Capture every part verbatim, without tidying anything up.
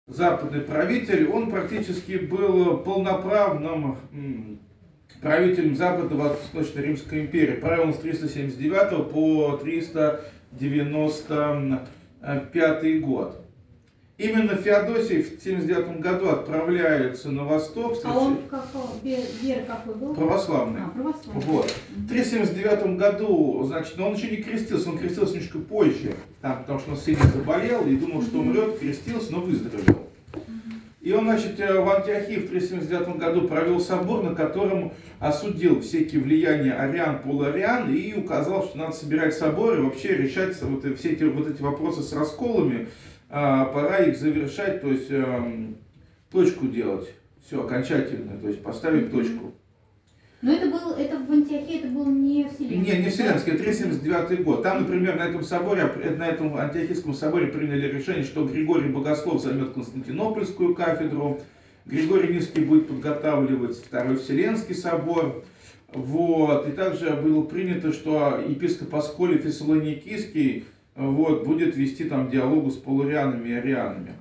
западный правитель, он практически был полноправным правителем Запада Восточно-Римской империи. Правил он с триста семьдесят девятого по триста девяносто пятый год. Именно Феодосий в семьдесят девятом году отправляется на восток. А он какой, вера какой был? Православный. А, православный. Вот. В триста семьдесят девятом году, значит, но он еще не крестился, он крестился немножко позже, там, потому что он сильно заболел и думал, что умрет, крестился, но выздоровел. И он, значит, в Антиохии в триста семьдесят девятом году провел собор, на котором осудил всякие влияния ариан, полуариан и указал, что надо собирать собор и вообще решать вот, все эти, вот эти вопросы с расколами. А, пора их завершать, то есть эм, точку делать, все окончательно, то есть поставить mm-hmm. точку. Но это был, это в Антиохии, это был не Вселенский. Не, не Вселенский, это триста семьдесят девятый год. Там, например, на этом соборе, на этом Антиохийском соборе приняли решение, что Григорий Богослов займет Константинопольскую кафедру, Григорий Низкий будет подготавливать Второй Вселенский собор. Вот. И также было принято, что епископ Асколий Фессалоникийский вот, будет вести там диалогу с полурианами и арианами.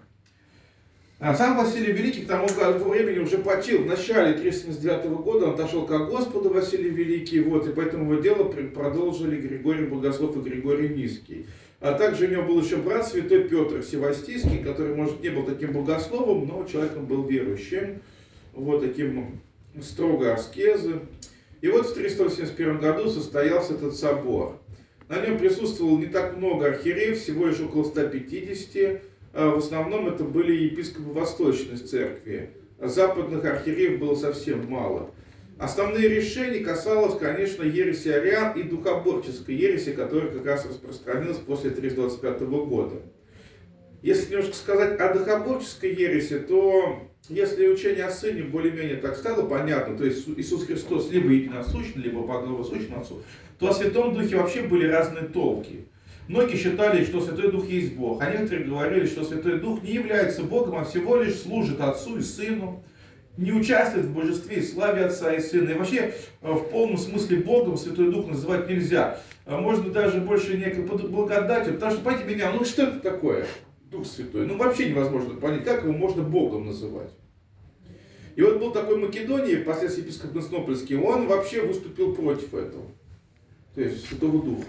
А сам Василий Великий к тому времени уже почил. В начале триста семьдесят девятого года он отошел к Господу, Василий Великий, вот, и поэтому его дело продолжили Григорий Богослов и Григорий Низкий. А также у него был еще брат святой Петр Севастийский, который, может, не был таким богословом, но человеком был верующим, вот таким строго аскезы. И вот в триста восемьдесят первом году состоялся этот собор. На нем присутствовало не так много архиереев, всего лишь около ста пятидесяти. В основном это были епископы Восточной Церкви. Западных архиереев было совсем мало. Основные решения касалось, конечно, ереси ариан и духоборческой ереси, которая как раз распространилась после триста двадцать пятого года. Если немножко сказать о духоборческой ереси, то если учение о Сыне более-менее так стало понятно, то есть Иисус Христос либо единосущный, либо подобосущный Отцу, то о Святом Духе вообще были разные толки. Многие считали, что Святой Дух есть Бог, а некоторые говорили, что Святой Дух не является Богом, а всего лишь служит Отцу и Сыну, не участвует в божестве и славе Отца и Сына. И вообще в полном смысле Богом Святой Дух называть нельзя. Можно даже больше некой благодатью, потому что, понимаете меня, ну что это такое? Дух Святой. Ну вообще невозможно понять, как его можно Богом называть. И вот был такой Македоний, впоследствии епископ Константинопольский, он вообще выступил против этого. То есть Святого Духа.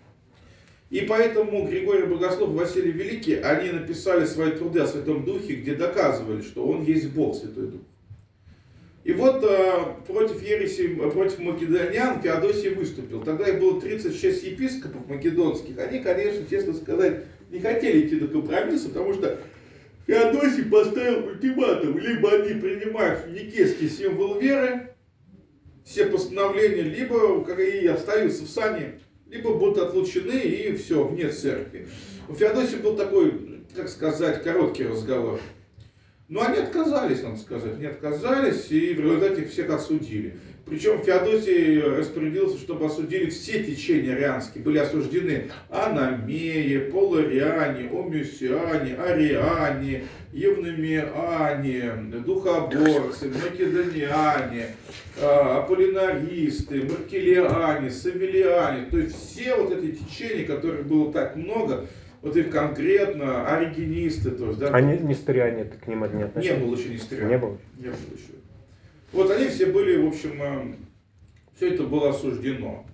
И поэтому Григорий Богослов и Василий Великий, они написали свои труды о Святом Духе, где доказывали, что он есть Бог, Святой Дух. И вот против ереси, против македонян Феодосий выступил. Тогда их было тридцать шесть епископов македонских. Они, конечно, честно сказать, не хотели идти до компромисса, потому что Феодосий поставил ультиматум. Либо они принимают никейский символ веры, все постановления, либо и остаются в сане, либо будут отлучены и все, вне церкви. У Феодосия был такой, как сказать, короткий разговор. Но они отказались, надо сказать, не отказались, и в результате их всех осудили. Причем Феодосий распорядился, чтобы осудили все течения арианские. Были осуждены аномеи, полуариане, омюсиане, ариане, евномиане, духоборцы, македониане, аполлинаристы, маркелиане, савелиане. То есть все вот эти течения, которых было так много, вот их конкретно, оригенисты, то есть, да. А не, несториане к ним не относились? Не было еще несториан. Не было? Не было еще. Вот они все были, в общем, все это было осуждено.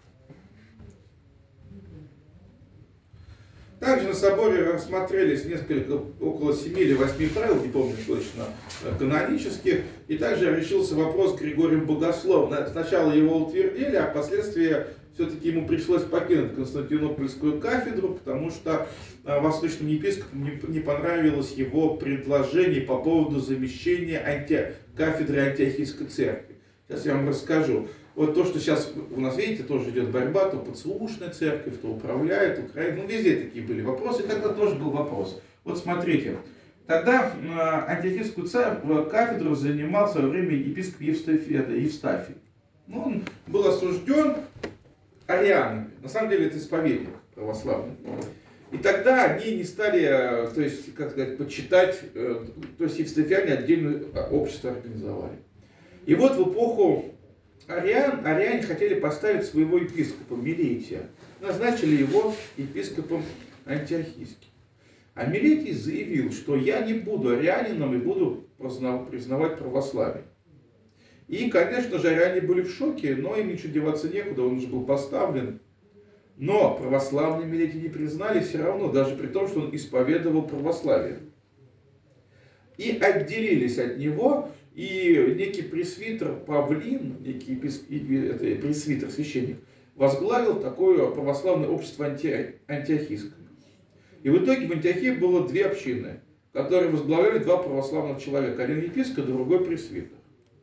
Также на соборе рассмотрелись несколько, около семи или восьми правил, не помню точно, канонических, и также решился вопрос с Григорием Богословом. Сначала его утвердили, а впоследствии все-таки ему пришлось покинуть Константинопольскую кафедру, потому что восточным епископам не понравилось его предложение по поводу замещения анти... кафедры Антиохийской церкви. Сейчас я вам расскажу. Вот то, что сейчас у нас, видите, тоже идет борьба, то подслушная церковь, то управляет, Украина. Ну, везде такие были вопросы, и тогда тоже был вопрос. Вот смотрите, тогда Антиохийскую кафедру занимал в свое время епископ Евстафий. Ну, он был осужден арианами. На самом деле это исповедник православный. И тогда они не стали, то есть, как сказать, почитать, то есть евстафиане отдельное общество организовали. И вот в эпоху ариан, ариане хотели поставить своего епископа Милетия. Назначили его епископом Антиохийским. А Милетий заявил, что я не буду арианином и буду признавать православие. И, конечно же, ариане были в шоке, но им ничего деваться некуда, он уже был поставлен. Но православные Милетий не признали все равно, даже при том, что он исповедовал православие. И отделились от него, и некий пресвитер Павлин, некий это, пресвитер, священник, возглавил такое православное общество анти, антиохийское. И в итоге в Антиохии было две общины, которые возглавляли два православных человека. Один епископ, другой пресвитер.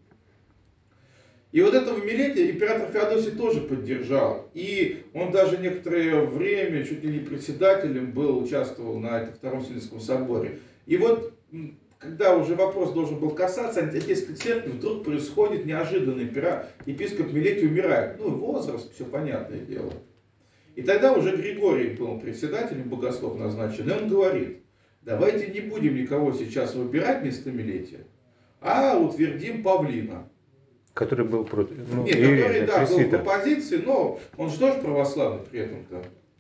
И вот этого Милетия император Феодосий тоже поддержал. И он даже некоторое время, чуть ли не председателем был, участвовал на этом Втором Вселенском соборе. И вот, когда уже вопрос должен был касаться Антиохийской церкви, вдруг происходит неожиданный епископ Милетий умирает. Ну, возраст, все понятное дело. И тогда уже Григорий был председателем, богослов назначен, и он говорит: давайте не будем никого сейчас выбирать вместо Милетия, а утвердим Павлина. Который был против. Ну, Нет, Иерей, который, да, был в пресвитер. оппозиции, но он же тоже православный при этом-то.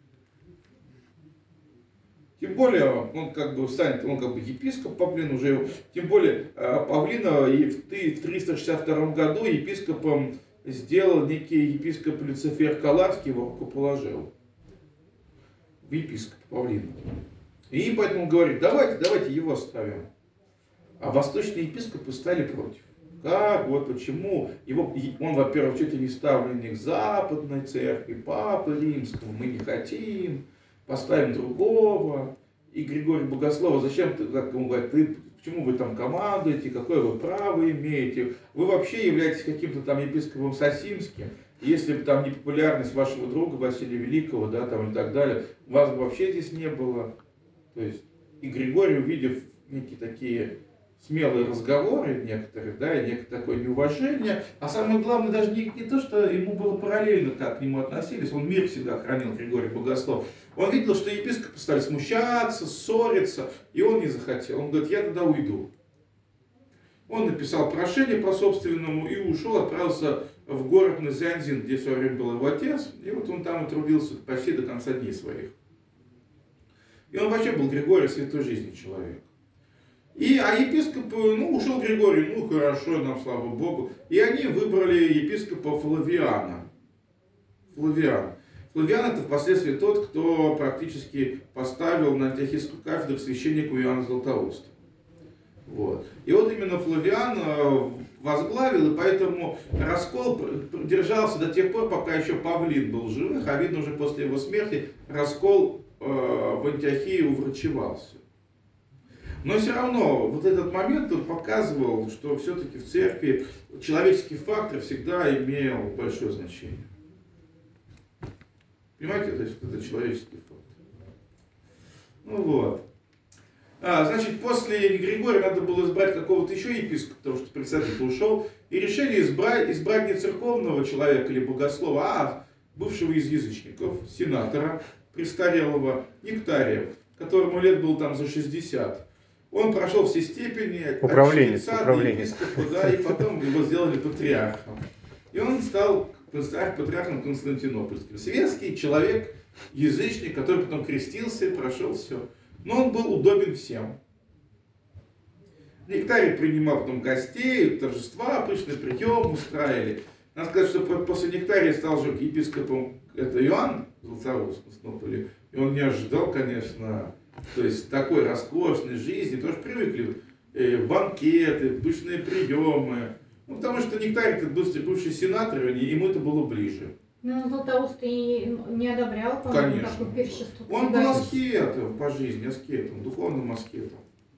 Тем более, он как бы станет, он как бы епископ Павлин уже, тем более Павлина и в триста шестьдесят втором году епископом сделал некий епископ Люцифер Калацкий, его рукоположил. В епископ Павлина. И поэтому говорит: давайте, давайте его ставим. А восточные епископы стали против. Как? Вот почему? Его, он, во-первых, чуть ли не ставленник Западной церкви, Папы Римского, мы не хотим, поставим другого. И Григорий Богослов: зачем ты, как ему говорят, ты, почему вы там командуете, какое вы право имеете? Вы вообще являетесь каким-то там епископом Сосимским. Если бы там не популярность вашего друга Василия Великого, да, там и так далее, вас бы вообще здесь не было. То есть, и Григорий, увидев некие такие смелые разговоры некоторые, да, и некое такое неуважение, а самое главное, даже не, не то, что ему было параллельно, как к нему относились, он мир всегда хранил, Григорий Богослов. Он видел, что епископы стали смущаться, ссориться, и он не захотел. Он говорит: я тогда уйду. Он написал прошение по собственному и ушел, отправился в город Назианзин, где в свое время был его отец, и вот он там и трудился почти до конца дней своих. И он вообще был Григорий святой жизни человек. И, а епископ, ну, ушел Григорий, ну, хорошо, нам слава Богу. И они выбрали епископа Флавиана. Флавиан. Флавиан — это впоследствии тот, кто практически поставил на Антиохийскую кафедру священника Иоанна Златоуста. Вот. И вот именно Флавиан возглавил, и поэтому раскол держался до тех пор, пока еще Павлин был живых, а видно, уже после его смерти раскол э, в Антиохии уврачевался. Но все равно вот этот момент он показывал, что все-таки в церкви человеческий фактор всегда имел большое значение. Понимаете, то есть это человеческий фактор. Ну вот. А, значит, после Григория надо было избрать какого-то еще епископа, потому что председатель ушел, и решили избрать, избрать не церковного человека или богослова, а бывшего из язычников, сенатора престарелого Нектария, которому лет было там за шестьдесят. Он прошел все степени от жреца до епископа, да, и потом его сделали патриархом. И он стал патриархом Константинопольским. Светский человек, язычник, который потом крестился, прошел все. Но он был удобен всем. Нектарий принимал потом гостей, торжества, пышный прием устраивали. Надо сказать, что после Нектария стал же епископом это Иоанн Златоуст в Константинополе. И он не ожидал, конечно, то есть такой роскошной жизни. Тоже привыкли э, банкеты, пышные приемы. Ну, потому что Нектарий, этот бывший, бывший сенатор, ему это было ближе. Ну, Златоуст и не одобрял, по-моему, такое пиршество. Он был аскетом по жизни, аскетом, духовным аскетом.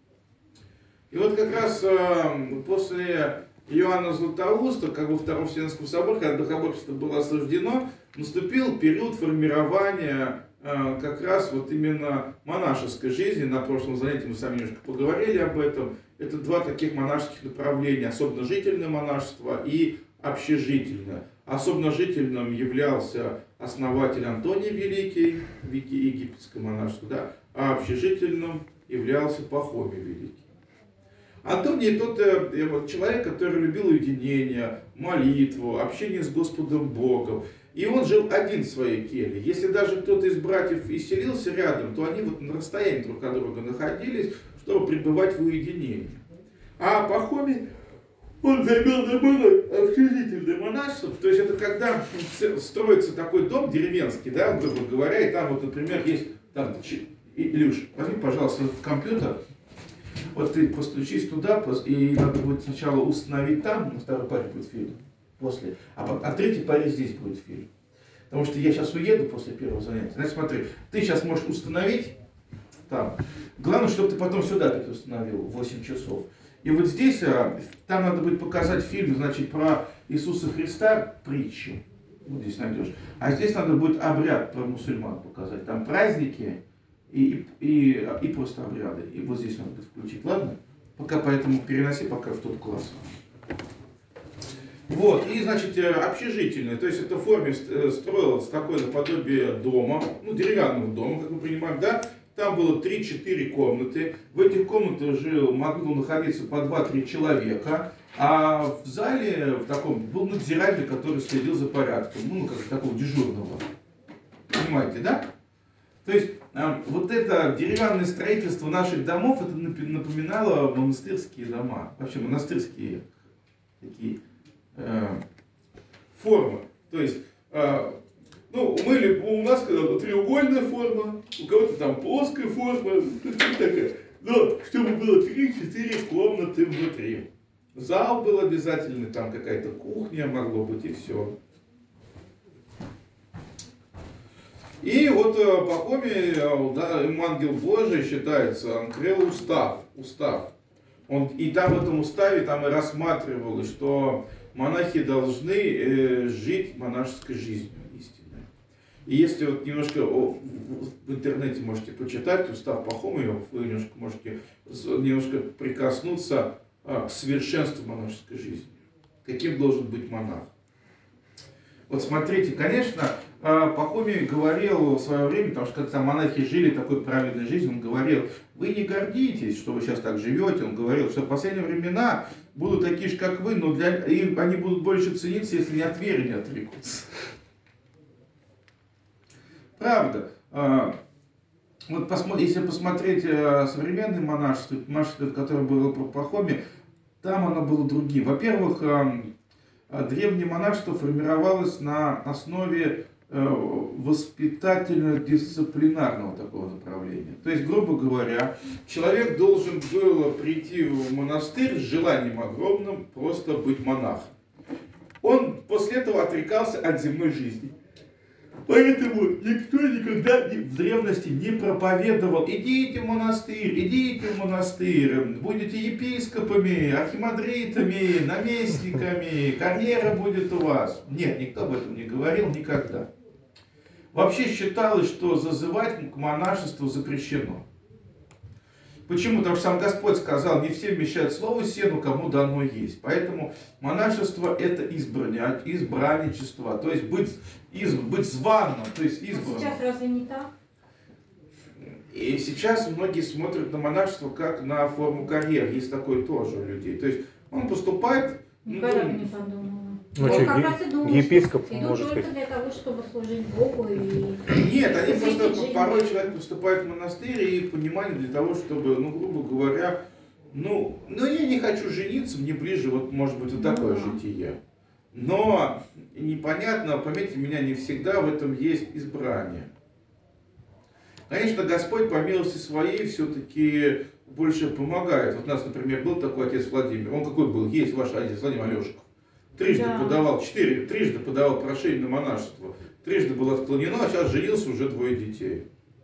И вот как раз э, после Иоанна Златоуста, как бы во Втором Вселенском соборе, когда духоборчество было осуждено, наступил период формирования э, как раз вот именно монашеской жизни. На прошлом занятии мы с вами немножко поговорили об этом. Это два таких монашеских направления: особенно жительное монашество и общежительное. Особенно жительным являлся основатель Антоний Великий, египетское монашество, да, а общежительным являлся Пахомий Великий. Антоний тот э, вот, человек, который любил уединение, молитву, общение с Господом Богом. И он жил один в своей келье. Если даже кто-то из братьев и селился рядом, то они вот на расстоянии друг от друга находились, чтобы пребывать в уединении. А Пахомий, он заимел наоборот общежительное монашество. То есть это когда строится такой дом деревенский, да, грубо говоря, и там вот, например, есть, там, Илюш, возьми, пожалуйста, компьютер. Вот ты постучись туда, и надо будет сначала установить там, на второй паре будет фильм, после, а, а третий паре здесь будет фильм. Потому что я сейчас уеду после первого занятия. Значит, смотри, ты сейчас можешь установить там. Главное, чтобы ты потом сюда опять установил в восемь часов. И вот здесь, там надо будет показать фильм, значит, про Иисуса Христа, притчу. Вот здесь найдешь. А здесь надо будет обряд про мусульман показать. Там праздники. И, и, и просто обряды. И вот здесь надо будет включить, ладно? Пока поэтому переноси пока в тот класс. Вот, и, значит, общежительное, то есть это в форме строилось такое наподобие дома, ну, деревянного дома, как мы понимаем, да? Там было три-четыре комнаты, в этих комнатах жил, могло находиться по два-три человека, а в зале в таком был надзиратель, который следил за порядком, ну, как такого дежурного. Понимаете, да? То есть вот это деревянное строительство наших домов, это напоминало монастырские дома. Вообще монастырские такие э, формы. То есть, э, ну, мы, у нас когда-то треугольная форма, у кого-то там плоская форма, такая. Но чтобы было три-четыре комнаты внутри. Зал был обязательный, там какая-то кухня могло быть и все. И вот Пахомий, да, им ангел Божий считается, он крыл устав, устав. Он, и там в этом уставе там и рассматривалось, что монахи должны э, жить монашеской жизнью истинной. И если вот немножко о, в интернете можете почитать устав Пахомия, вы немножко можете немножко прикоснуться а, к совершенству монашеской жизни. Каким должен быть монах. Вот смотрите, конечно, Пахомий говорил в свое время, потому что когда монахи жили такой праведной жизнью, он говорил, вы не гордитесь, что вы сейчас так живете, он говорил, что в последние времена будут такие же, как вы, но для, и они будут больше цениться, если не от веры не отрекутся. Правда. Вот если посмотреть современное монашество, монашество, которое было про Пахомия, там оно было другим. Во-первых, древнее монашество формировалось на основе воспитательно-дисциплинарного такого направления. То есть, грубо говоря, человек должен был прийти в монастырь с желанием огромным просто быть монахом. Он после этого отрекался от земной жизни. Поэтому никто никогда в древности не проповедовал: идите в монастырь, идите в монастырь, будете епископами, архимандритами, наместниками, карьера будет у вас. Нет, никто об этом не говорил никогда. Вообще считалось, что зазывать к монашеству запрещено. Почему? Потому что сам Господь сказал, не все вмещают слово сену, кому дано есть. Поэтому монашество это избрание, избранничество, то есть быть, из, быть званным, то есть избранным. А сейчас разве не так? И сейчас многие смотрят на монашество как на форму карьеры. Есть такое тоже у людей. То есть он поступает... Никогда бы ну, не подумала. Ну, Вот что, как е- раз и думала, епископ, что идут может только быть. для того, чтобы служить Богу и... Нет, они посвятить просто жизнь. порой человек поступает в монастырь и их понимание для того, чтобы, ну, грубо говоря, ну, ну я не хочу жениться, мне ближе, вот, может быть, вот такое Ну, житие. Но непонятно, пометьте меня, не всегда в этом есть избрание. Конечно, Господь по милости своей все-таки больше помогает. Вот у нас, например, был такой отец Владимир. Он какой был? Есть ваш отец Владимир Алешков. Трижды да. подавал, четыре, трижды подавал прошение на монашество. Трижды было отклонено, а сейчас женился, уже двое детей.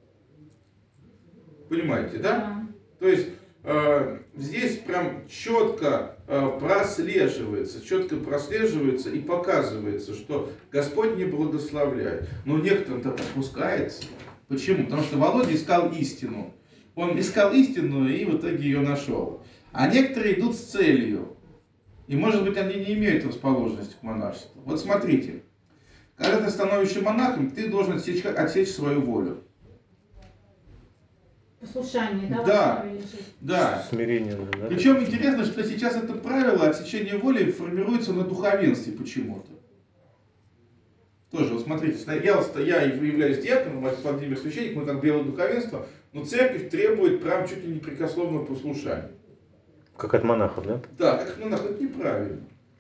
Понимаете, да? Да. То есть э, здесь прям четко э, прослеживается, четко прослеживается и показывается, что Господь не благословляет. Но некоторым-то подпускается. Почему? Потому что Володя искал истину. Он искал истину и в итоге ее нашел. А некоторые идут с целью. И может быть они не имеют расположенности к монашеству. Вот смотрите. Когда ты становишься монахом, ты должен отсечь, отсечь свою волю. Послушание, да? Да. в основе лежит. Да. Смирение, да? Причем интересно, что сейчас это правило отсечения воли формируется на духовенстве почему-то. Тоже, вот смотрите, я, вот, я являюсь диаконом, Владимир священник, мы как белое духовенство, но церковь требует прям чуть ли не прекословного послушания. Как от монахов, да? Да, как от монахов, это неправильно.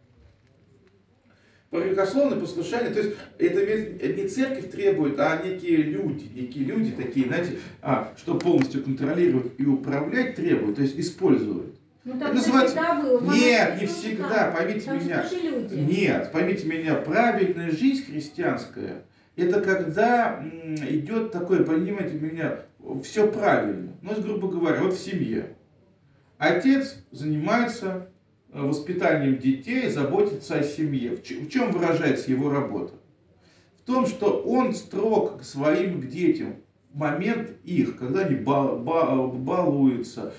Прекословное послушание, то есть это не церковь требует, а некие люди, некие люди такие, знаете, а, что полностью контролировать и управлять требуют, то есть используют. Ну Это так же называется... всегда было. Нет, не Монахи тоже всегда, там. поймите Там же меня. тоже люди. Нет, поймите меня, правильная жизнь христианская, это когда м, идет такое, понимаете меня, все правильно. Ну, грубо говоря, вот в семье. Отец занимается воспитанием детей, заботится о семье. В чем выражается его работа? В том, что он строг к своим к детям в момент их, когда они бал, бал, балуются,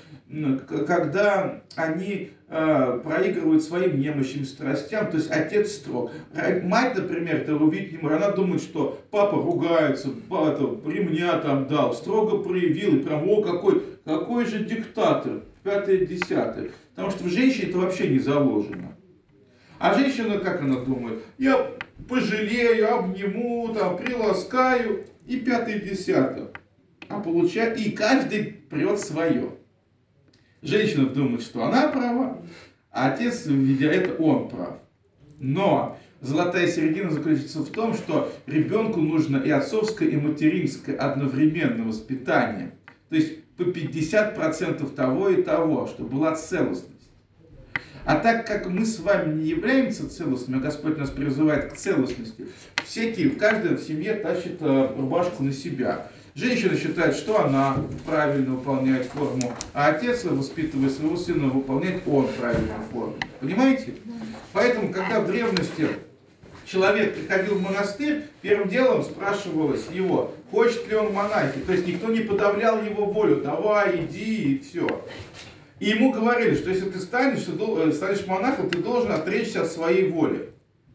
когда они э, проигрывают своим немощным страстям, то есть отец строг. Мать, например, этого видеть не может, она думает, что папа ругается, папа ремня там дал, строго проявил, и прям, о, какой, какой же диктатор, пятое, десятое. Потому что в женщине это вообще не заложено. А женщина, как она думает, я пожалею, обниму, там, приласкаю, и пятое, десятое. А получает, и каждый прет свое. Женщина думает, что она права, а отец, видя это, он прав. Но золотая середина заключается в том, что ребенку нужно и отцовское, и материнское одновременно воспитание. То есть по пятьдесят процентов того и того, чтобы была целостность. А так как мы с вами не являемся целостными, а Господь нас призывает к целостности, всякие, каждый в семье тащит рубашку на себя. Женщина считает, что она правильно выполняет форму, а отец, воспитывая своего сына, выполняет он правильную форму. Понимаете? Поэтому, когда в древности человек приходил в монастырь, первым делом спрашивалось его, хочет ли он монахи. То есть никто не подавлял его волю, давай, иди и все. И ему говорили, что если ты станешь, ты станешь монахом, ты должен отречься от своей воли.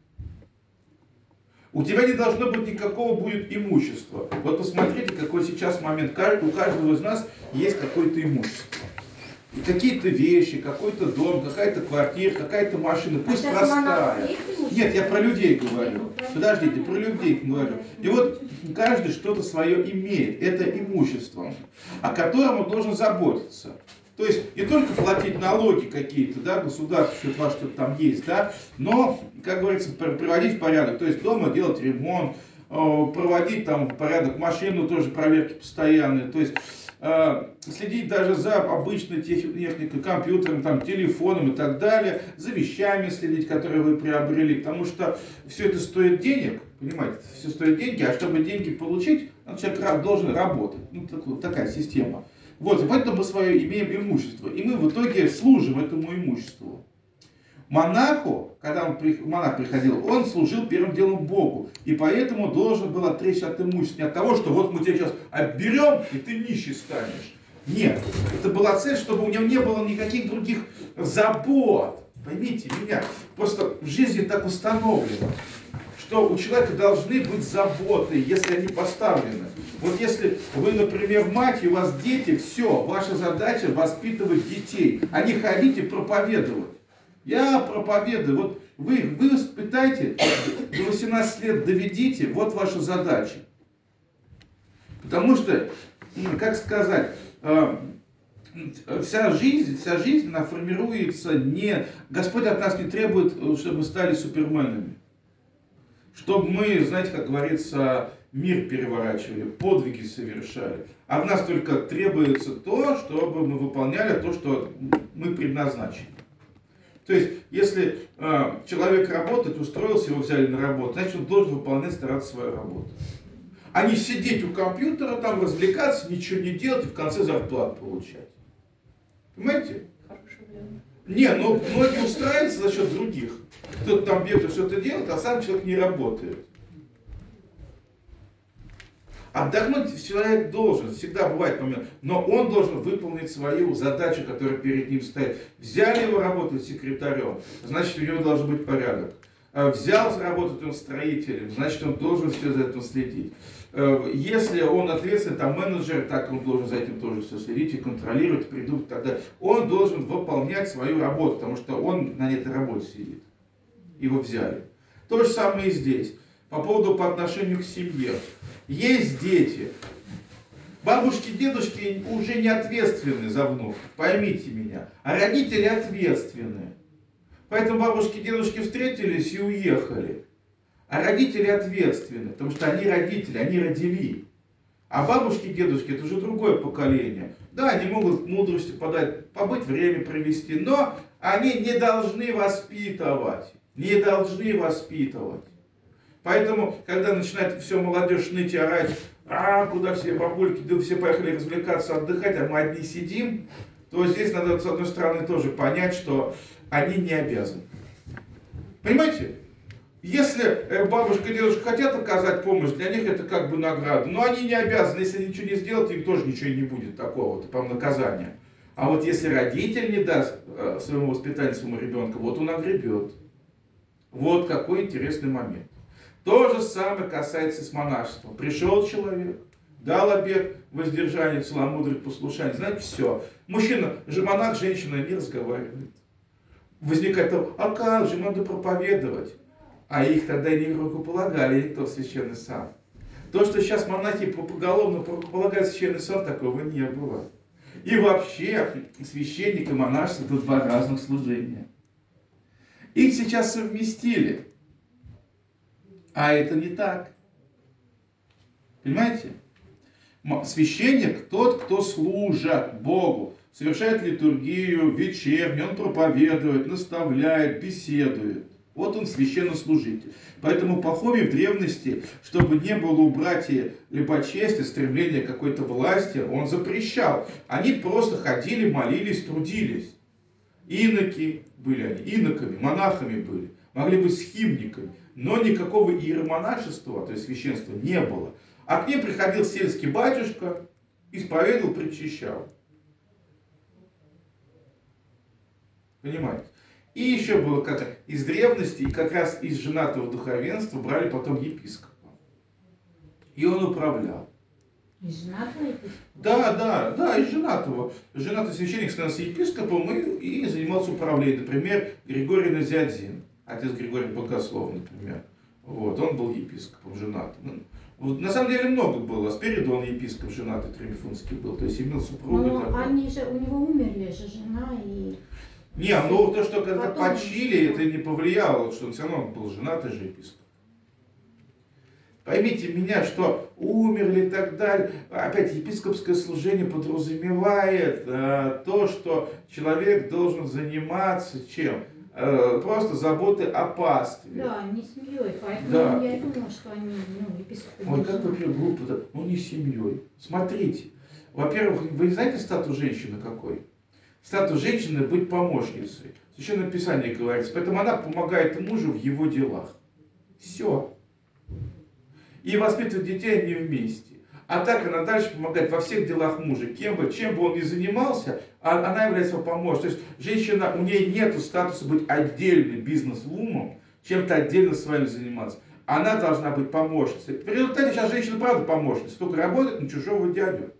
У тебя не должно быть никакого будет имущества. Вот посмотрите, какой сейчас момент. У каждого из нас есть какое-то имущество. И какие-то вещи, какой-то дом, какая-то квартира, какая-то машина, пусть а простая. Нет, я про людей говорю. Подождите, про людей говорю. И вот каждый что-то свое имеет. Это имущество, о котором он должен заботиться. То есть не только платить налоги какие-то, да, государство, что-то ваше что-то там есть, да, но, как говорится, приводить в порядок. То есть дома делать ремонт, проводить там в порядок машину, тоже проверки постоянные. То есть следить даже за обычной техникой, компьютером, там, телефоном и так далее, за вещами следить, которые вы приобрели, потому что все это стоит денег, понимаете, все стоит деньги, а чтобы деньги получить, человек должен работать. Ну, так, такая система. Вот, и поэтому мы свое имеем имущество, и мы в итоге служим этому имуществу. Монаху, когда он, монах приходил, он служил первым делом Богу, и поэтому должен был отречься от имущества, не от того, что вот мы тебя сейчас отберем, и ты нищий станешь. Нет, это была цель, чтобы у него не было никаких других забот. Поймите меня, просто в жизни так установлено, что у человека должны быть заботы, если они поставлены. Вот если вы, например, мать, и у вас дети, все, ваша задача воспитывать детей, а не ходить и проповедовать. Я проповедую, вот вы, вы воспитайте, до восемнадцати лет доведите, вот ваша задача. Потому что, как сказать, вся жизнь, вся жизнь, она формируется не... Господь от нас не требует, чтобы мы стали суперменами. Чтобы мы, знаете, как говорится, мир переворачивали, подвиги совершали. А в нас только требуется то, чтобы мы выполняли то, что мы предназначены. То есть, если э, человек работает, устроился, его взяли на работу, значит, он должен выполнять, стараться свою работу. А не сидеть у компьютера, там развлекаться, ничего не делать и в конце зарплату получать. Понимаете? Не, но многие устраиваются за счет других. Кто-то там бегает, что-то делает, а сам человек не работает. Отдохнуть человек должен, всегда бывает момент, но он должен выполнить свою задачу, которая перед ним стоит. Взяли его работать секретарем, значит, у него должен быть порядок. Взял работать он строителем, значит, он должен все за это следить. э, если он ответственный, там, менеджер, так он должен за этим тоже все следить и контролировать, придумать и так далее. Он должен выполнять свою работу, потому что он на этой работе сидит. Его взяли. То же самое и здесь. По поводу по отношению к семье. Есть дети. Бабушки, дедушки уже не ответственны за внуков, поймите меня. А родители ответственны. Поэтому бабушки, дедушки встретились и уехали. А родители ответственны, потому что они родители, они родили. А бабушки, дедушки это уже другое поколение. Да, они могут мудростью подать, побыть, время провести, но они не должны воспитывать. Не должны воспитывать. Поэтому, когда начинает все молодежь ныть и орать, а куда все бабульки, да все поехали развлекаться, отдыхать, а мы одни сидим, то здесь надо, с одной стороны, тоже понять, что они не обязаны. Понимаете? Если бабушка и дедушка хотят оказать помощь, для них это как бы награда. Но они не обязаны, если ничего не сделать, им тоже ничего не будет такого, это прям наказание. А вот если родитель не даст своему воспитанию, своему ребенку, вот он огребет. Вот какой интересный момент. То же самое касается с монашеством. Пришел человек, дал обет воздержания, целомудрия, послушания. Знаете, все. Мужчина, же монах, женщина не разговаривает. Возникает то, а как же, надо проповедовать. А их тогда не рукополагали, никто в священный сан. То, что сейчас монахи поголовно рукополагают священный сан, такого не было. И вообще, священник и монашество это два разных служения. Их сейчас совместили. А это не так. Понимаете? Священник тот, кто служит Богу. Совершает литургию, вечернюю, он проповедует, наставляет, беседует. Вот он священнослужитель. Поэтому Пахомий в древности, чтобы не было у братьев либочестия, стремления к какой-то власти, он запрещал. Они просто ходили, молились, трудились. Иноки были они, иноками, монахами были. Могли быть схимниками. Но никакого иеромонашества, то есть священства, не было. А к ним приходил сельский батюшка, исповедовал, причащал. Понимаете? И еще было как из древности, и как раз из женатого духовенства брали потом епископа. И он управлял. Из женатого епископа? Да, да, да, из женатого. Женатый священник становился епископом и, и занимался управлением. Например, Григорий Назиадзин, отец Григорий Богослов, например. Вот, он был епископом, женатым. Вот, на самом деле много было. Спереду он епископ женатый, Тремифунский был. То есть имел супругу. Но такой. они же, у него умерли же жена и... Не, ну то, что когда Потом почили, что? это не повлияло, что он все равно был женатый же епископ. Поймите меня, что умерли и так далее. Опять, епископское служение подразумевает э, то, что человек должен заниматься чем? Э, просто заботой о пастве. Да, не семьей, поэтому Да. я и думала, что они, ну, епископы. Ой, как вы глупо, ну не семьей. Смотрите, во-первых, вы знаете статус женщины какой? Статус женщины быть помощницей. Священное Писание говорится, поэтому она помогает мужу в его делах. Все. И воспитывать детей они вместе. А так она дальше помогает во всех делах мужа. Кем бы, чем бы он ни занимался, она является его помощницей. То есть женщина, у нее нет статуса быть отдельным бизнес-вумом, чем-то отдельно с вами заниматься. Она должна быть помощницей. В результате сейчас женщина правда помощница, только работает на чужого дядю.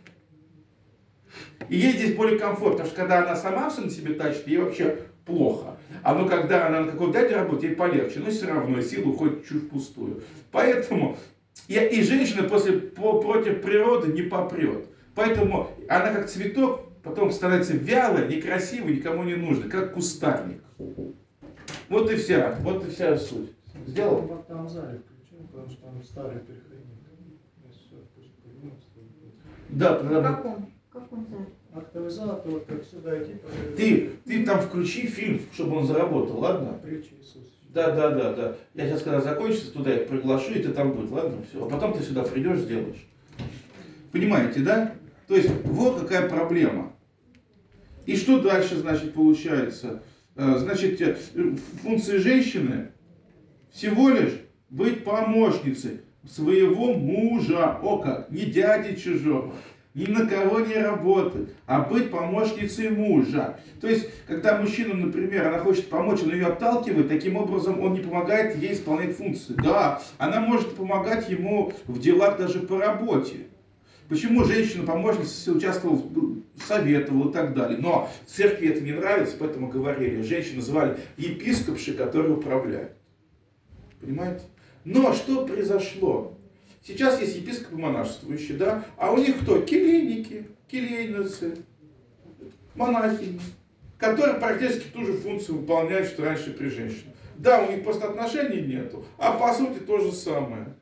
И ей здесь более комфортно, потому что когда она сама все на себе тащит, ей вообще плохо. А ну когда она на какого-то дядю работает, ей полегче. Но все равно сила уходит чуть впустую. Поэтому и, и женщина после, по, против природы не попрет. Поэтому она как цветок потом становится вялой, некрасивой, никому не нужной, как кустарник. Вот и вся, вот и вся суть. Сделал? В автомзале включен, потому что он старый переходник. Все, пусть поднимется. Да, В тогда... каком? В каком зале? Актовый зал, это вот как сюда идти. Ты, ты там включи фильм, чтобы он заработал, ладно? Притча Иисуса. Да, да, да, да. Я сейчас, когда закончится, туда их приглашу, и ты там будешь, ладно? Все. А потом ты сюда придешь, сделаешь. Понимаете, да? То есть, вот какая проблема. И что дальше, значит, получается? Значит, функция женщины всего лишь быть помощницей своего мужа. О как, не дяди чужого. ни на кого не работать, а быть помощницей мужа. То есть, когда мужчина, например, она хочет помочь, он ее отталкивает, таким образом он не помогает ей исполнять функции. Да, она может помогать ему в делах даже по работе. Почему женщина-помощница участвовала, советовала и так далее. Но в церкви это не нравилось, поэтому говорили, женщины называли епископши, которые управляют. Понимаете? Но что произошло? Сейчас есть епископы монашествующие, да? А у них кто? Келейники, келейницы, монахини, которые практически ту же функцию выполняют, что раньше при женщинах. Да, у них просто отношений нету, а по сути то же самое.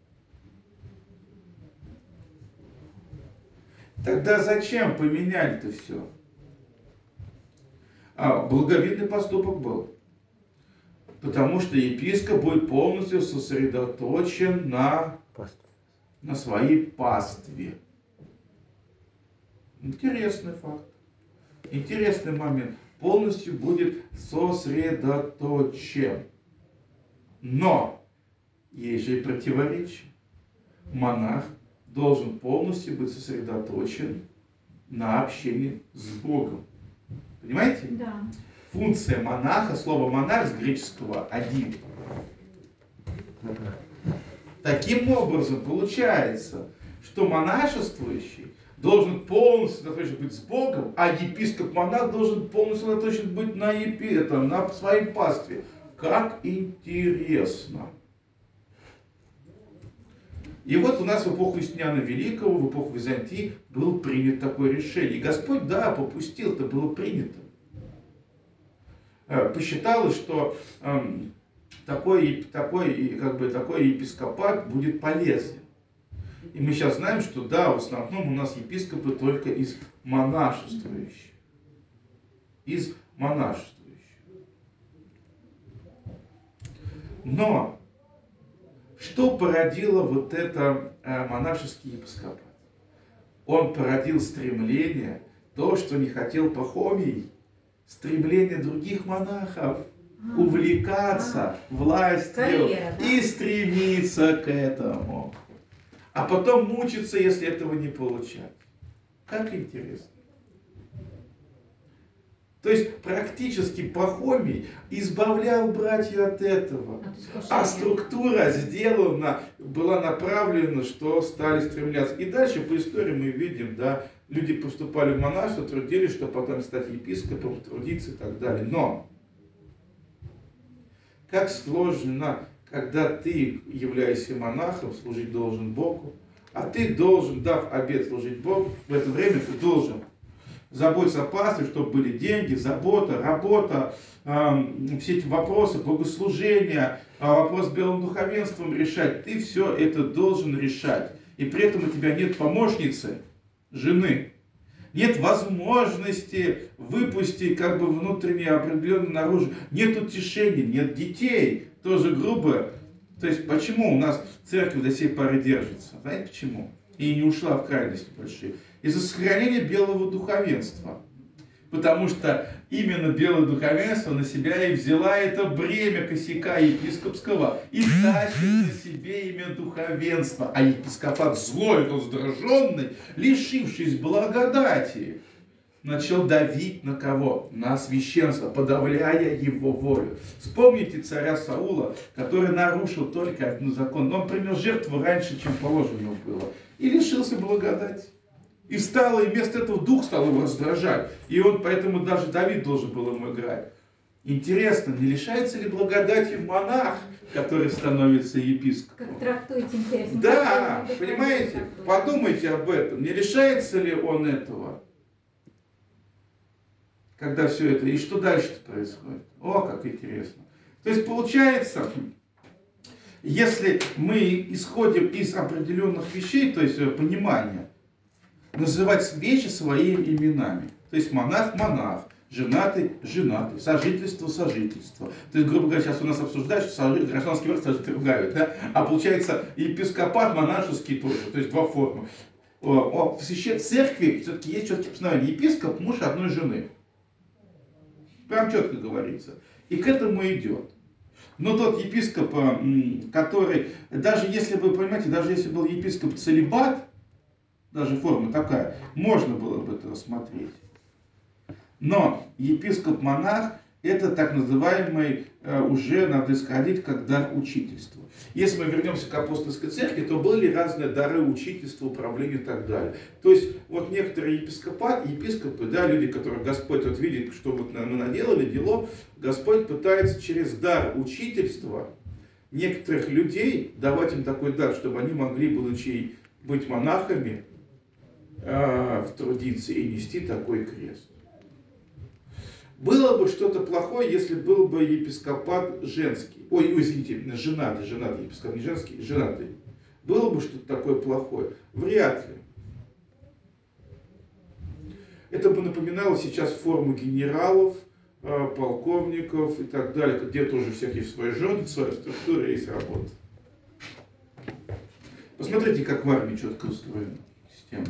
Тогда зачем поменяли-то все? А благовидный поступок был. Потому что епископ будет полностью сосредоточен на, на своей пастве. Интересный факт. Интересный момент. Полностью будет сосредоточен. Но есть же и противоречие. Монах должен полностью быть сосредоточен на общении с Богом. Понимаете? Да. Функция монаха, слово монах с греческого один. Таким образом, получается, что монашествующий должен полностью сосредоточен быть с Богом, а епископ-монах должен полностью сосредоточен быть на, епи, это, на своей пастве. Как интересно! И вот у нас в эпоху Юстиниана Великого, в эпоху Византии было принято такое решение. И Господь, да, попустил, это было принято. Посчиталось, что э, такой, такой, как бы, такой епископат будет полезен. И мы сейчас знаем, что да, в основном у нас епископы только из монашествующих. Из монашествующих. Но что породило вот это э, монашеский епископат? Он породил стремление, то, что не хотел Пахомий, стремление других монахов а, увлекаться а, властью карьера, да? И стремиться к этому. А потом мучиться, если этого не получать. Как интересно. То есть практически Пахомий избавлял братьев от этого. А структура сделана, была направлена, что стали стремляться. И дальше по истории мы видим, да, люди поступали в монашество, трудились, чтобы потом стать епископом, трудиться и так далее. Но как сложно, когда ты являешься монахом, служить должен Богу, а ты должен, дав обет служить Богу, в это время ты должен заботиться о пастве, чтобы были деньги, забота, работа, э, все эти вопросы, богослужения, э, вопрос с белым духовенством решать. Ты все это должен решать. И при этом у тебя нет помощницы, жены. Нет возможности выпустить как бы внутренне определенно наружу. Нет утешения, нет детей. Тоже грубо. То есть почему у нас церковь до сей поры держится? Знаете почему? И не ушла в крайности большие. Из-за сохранения белого духовенства. Потому что именно белое духовенство на себя и взяла это бремя косяка епископского и тащит на себе имя духовенства. А епископат злой, раздраженный, лишившись благодати, начал давить на кого? На священство, подавляя его волю. Вспомните царя Саула, который нарушил только один закон. Он принес жертву раньше, чем положено было. И лишился благодати. И стало, и вместо этого дух стал его раздражать. И он, поэтому даже Давид должен был ему играть. Интересно, не лишается ли благодати монах, который становится епископом? Как трактуете, интересно. Да, понимаете, подумайте об этом. Не лишается ли он этого? Когда все это, и что дальше происходит? О, как интересно. То есть получается, если мы исходим из определенных вещей, то есть понимания, называть вещи своими именами. То есть монах, монах, женатый, женатый, сожительство, сожительство. То есть, грубо говоря, сейчас у нас обсуждают, что сожитель, гражданский брак, сожитель ругают, да? А получается епископат монашеский тоже, то есть два формы. В священной церкви все-таки есть четкие постановления. Епископ, муж одной жены. Прям четко говорится. И к этому идет. Но тот епископ, который, даже если вы понимаете, даже если был епископ целибат, даже форма такая, можно было бы это рассмотреть. Но епископ-монах — это так называемый, э, уже надо исходить как дар учительства. Если мы вернемся к апостольской церкви, то были разные дары учительства, управления и так далее. То есть вот некоторые епископаты, епископы, да, люди, которых Господь вот видит, что вот мы наделали дело, Господь пытается через дар учительства некоторых людей давать им такой дар, чтобы они могли, будучи быть монахами, э, трудиться и нести такой крест. Было бы что-то плохое, если был бы епископат женский. Ой, извините, женатый, женатый епископ, не женский, женатый. Было бы что-то такое плохое? Вряд ли. Это бы напоминало сейчас форму генералов, полковников и так далее, где тоже у всех есть свои жены, своя структура, есть работа. Посмотрите, как в армии четко устроена система.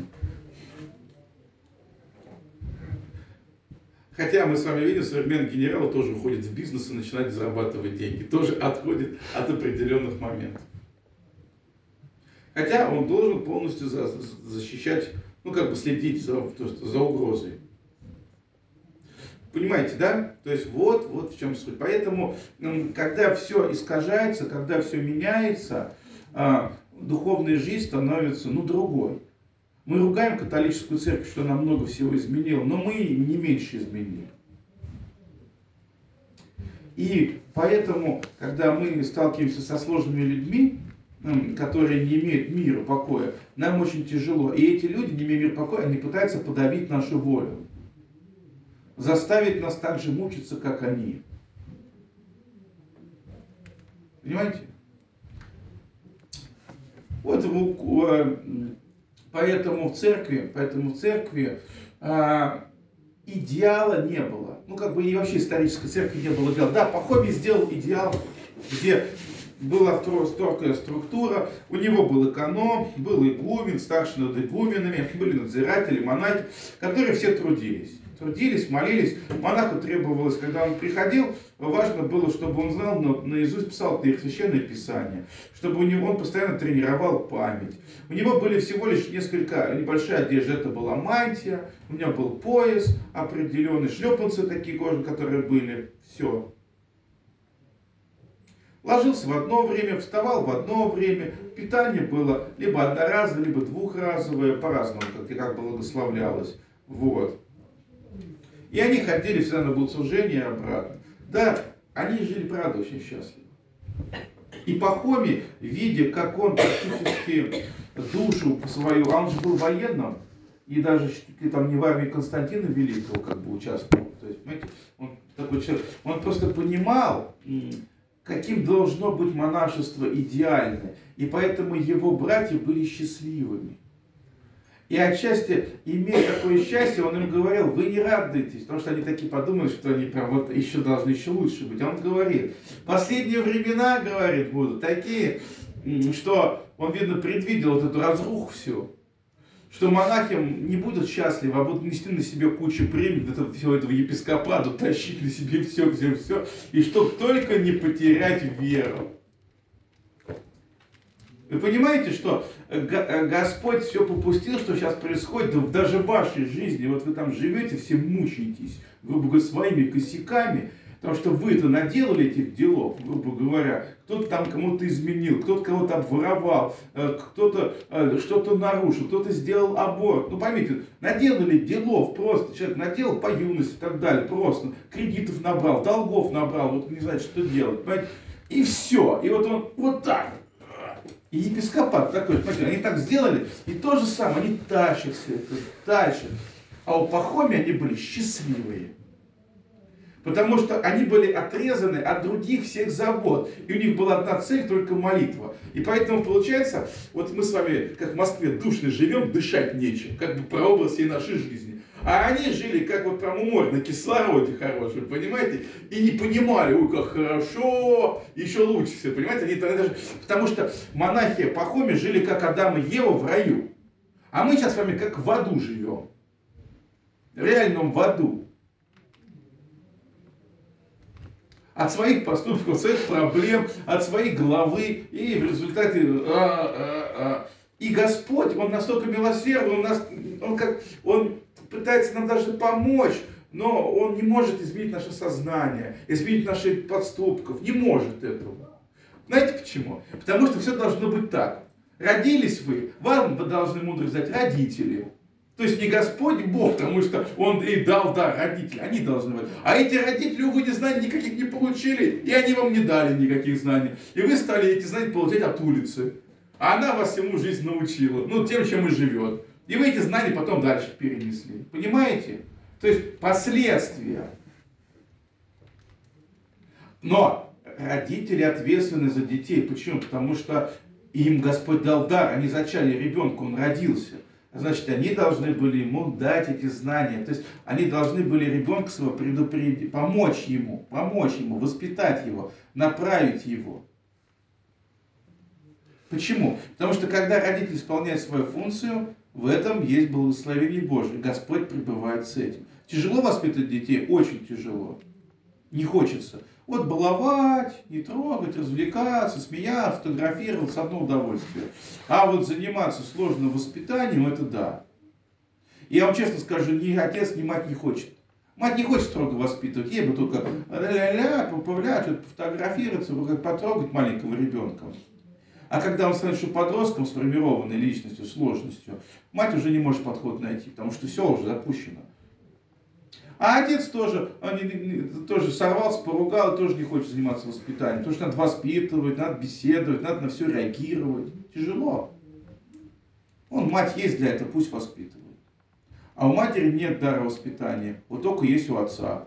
Хотя мы с вами видим, современный генерал тоже уходит в бизнес и начинает зарабатывать деньги. Тоже отходит от определенных моментов. Хотя он должен полностью за, защищать, ну как бы следить за, то есть, за угрозой. Понимаете, да? То есть вот, вот в чем суть. Поэтому, когда все искажается, когда все меняется, духовная жизнь становится, ну, другой. Мы ругаем католическую церковь, что она много всего изменила, но мы не меньше изменили. И поэтому, когда мы сталкиваемся со сложными людьми, которые не имеют мира, покоя, нам очень тяжело. И эти люди, не имея мира, покоя, они пытаются подавить нашу волю. Заставить нас так же мучиться, как они. Понимаете? Вот поэтому в церкви, поэтому в церкви а, идеала не было. Ну, как бы и вообще исторической церкви не было идеала. Да, Пахомий сделал идеал, где была строгая структура, у него был эконом, был игумен, старший над игуменами, были надзиратели, монахи, которые все трудились. Трудились, молились. Монаху требовалось, когда он приходил, важно было, чтобы он знал наизусть псалтырь, священное писание, чтобы у него, он постоянно тренировал память. У него были всего лишь несколько, небольшая одежда, это была мантия, у него был пояс определенный, шлепанцы такие кожаные, которые были, все. Ложился в одно время, вставал в одно время, питание было либо одноразовое, либо двухразовое, по-разному, как, как благословлялось. Вот. И они ходили всегда на богослужение и обратно. Да, они жили, правда, очень счастливо. И Пахомий, видя, как он практически душу свою, а он же был военным, и даже там не в армии Константина Великого как бы участвовал. То есть, понимаете, он такой человек, он просто понимал, каким должно быть монашество идеальное. И поэтому его братья были счастливыми. И отчасти, имея такое счастье, он им говорил: вы не радуйтесь, потому что они такие подумали, что они прям вот еще должны еще лучше быть. А он говорит: последние времена, говорит, будут такие, что он, видно, предвидел вот эту разруху всю. Что монахи не будут счастливы, а будут нести на себе кучу премий, это, всего этого епископата, тащить на себе все, все, все, и чтоб только не потерять веру. Вы понимаете, что Господь все попустил, что сейчас происходит даже в вашей жизни. Вот вы там живете, все мучаетесь, грубо говоря, своими косяками, потому что вы-то наделали этих делов, грубо говоря. Кто-то там кому-то изменил, кто-то кого-то обворовал, кто-то что-то нарушил, кто-то сделал аборт. Ну поймите, наделали делов просто. Человек наделал по юности и так далее, просто кредитов набрал, долгов набрал, вот не знает, что делать. Понимаете? И все. И вот он вот так. И епископат такой, смотрите, они так сделали, и то же самое, они тащат все это, тащат. А у Пахомия они были счастливые. Потому что они были отрезаны от других всех забот. И у них была одна цель, только молитва. И поэтому получается, вот мы с вами, как в Москве, душно живем, дышать нечем, как бы прообраз всей нашей жизни. А они жили, как вот прям у моря, на кислороде хорошем, понимаете? И не понимали: ой, как хорошо, еще лучше все, понимаете? Они даже... Потому что монахи Пахомия жили, как Адам и Ева, в раю. А мы сейчас с вами как в аду живем. В реальном в аду. От своих поступков, от своих проблем, от своей головы. И в результате... А, а, а. И Господь, Он настолько милосердный, Он, нас, он, как, он пытается нам даже помочь, но Он не может изменить наше сознание, изменить наши поступков, не может этого. Знаете почему? Потому что все должно быть так. Родились вы, вам должны мудрость дать родители. То есть не Господь Бог, потому что Он и дал, да, родители, они должны быть. А эти родители, увы, знаний никаких не получили, и они вам не дали никаких знаний. И вы стали эти знания получать от улицы. А она вас всему жизнь научила, ну, тем, чем и живет. И вы эти знания потом дальше перенесли. Понимаете? То есть последствия. Но родители ответственны за детей. Почему? Потому что им Господь дал дар, они зачали ребенка, он родился. Значит, они должны были ему дать эти знания. То есть они должны были ребенка своего предупредить, помочь ему, помочь ему, воспитать его, направить его. Почему? Потому что когда родитель исполняет свою функцию, в этом есть благословение Божие. Господь пребывает с этим. Тяжело воспитывать детей? Очень тяжело. Не хочется. Вот баловать, не трогать, развлекаться, смеяться, фотографироваться, одно удовольствие. А вот заниматься сложным воспитанием, это да. И я вам честно скажу, ни отец, ни мать не хочет. Мать не хочет строго воспитывать, ей бы только ля-ля-ля, поправлять, что-то фотографироваться, как потрогать маленького ребенка. А когда он станет подростком, сформированной личностью, сложностью, мать уже не может подход найти, потому что все уже запущено. А отец тоже, он не, не, тоже сорвался, поругал, тоже не хочет заниматься воспитанием. Потому что надо воспитывать, надо беседовать, надо на все реагировать. Тяжело. Он, мать есть для этого, пусть воспитывает. А у матери нет дара воспитания, вот только есть у отца.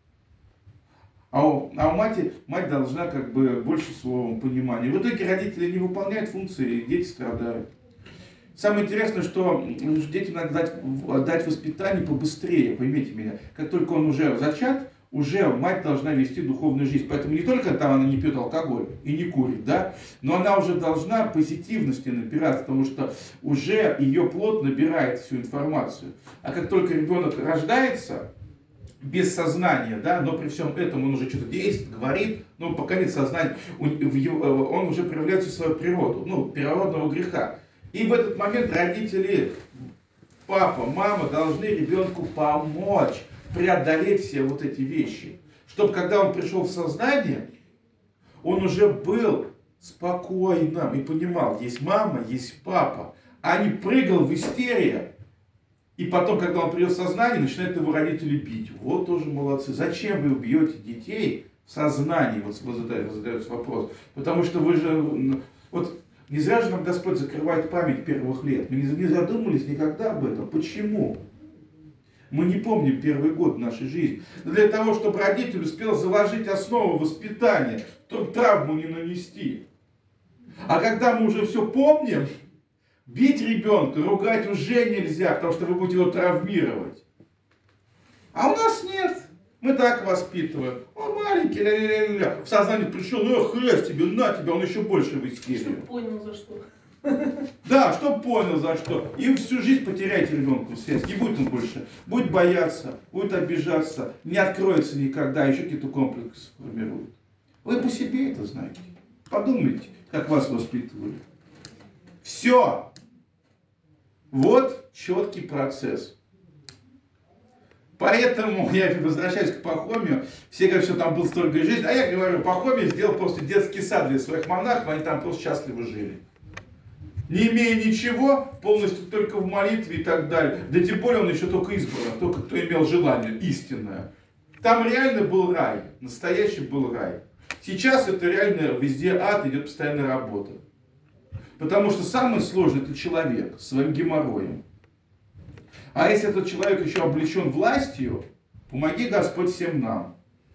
А у, а у матери, мать должна как бы больше словом, понимания. В итоге родители не выполняют функции, и дети страдают. Самое интересное, что детям надо дать, дать воспитание побыстрее, поймите меня. Как только он уже зачат, уже мать должна вести духовную жизнь. Поэтому не только там она не пьет алкоголь и не курит, да, но она уже должна позитивности набирать, потому что уже ее плод набирает всю информацию. А как только ребенок рождается, без сознания, да, но при всем этом он уже что-то действует, говорит, но пока нет сознания, он уже проявляется в свою природу, ну, первородного греха. И в этот момент родители, папа, мама должны ребенку помочь преодолеть все вот эти вещи. Чтобы когда он пришел в сознание, он уже был спокойным и понимал, есть мама, есть папа. А не прыгал в истерии. И потом, когда он придет в сознание, начинают его родители бить. Вот тоже молодцы. Зачем вы убьете детей в сознании? Вот задается, задается вопрос. Потому что вы же... Вот не зря же нам Господь закрывает память первых лет. Мы не задумывались никогда об этом. Почему? Мы не помним первый год нашей жизни. Но для того, чтобы родитель успел заложить основу воспитания, то травму не нанести. А когда мы уже все помним, бить ребенка, ругать уже нельзя, потому что вы будете его травмировать. А у нас нет. Мы так воспитываем. Он маленький, ля-ля-ля-ля. В сознание пришел, ну хрест тебе, на тебя, он еще больше в истерию. Чтоб понял за что. Да, чтоб понял за что. И всю жизнь потеряете ребенку связь. Не будет он больше. Будет бояться, будет обижаться, не откроется никогда, еще какие-то комплексы формирует. Вы по себе это знаете. Подумайте, как вас воспитывали. Все. Вот четкий процесс. Поэтому я возвращаюсь к Пахомию. Все говорят, что там был строгая жизнь. А я говорю, Пахомий сделал просто детский сад для своих монахов. Они там просто счастливо жили. Не имея ничего, полностью только в молитве и так далее. Да тем более он еще только избран, только кто имел желание, истинное. Там реально был рай. Настоящий был рай. Сейчас это реально везде ад, идет постоянная работа. Потому что самое сложное это человек с своим геморроем. А если этот человек еще облечен властью, помоги Господь всем нам.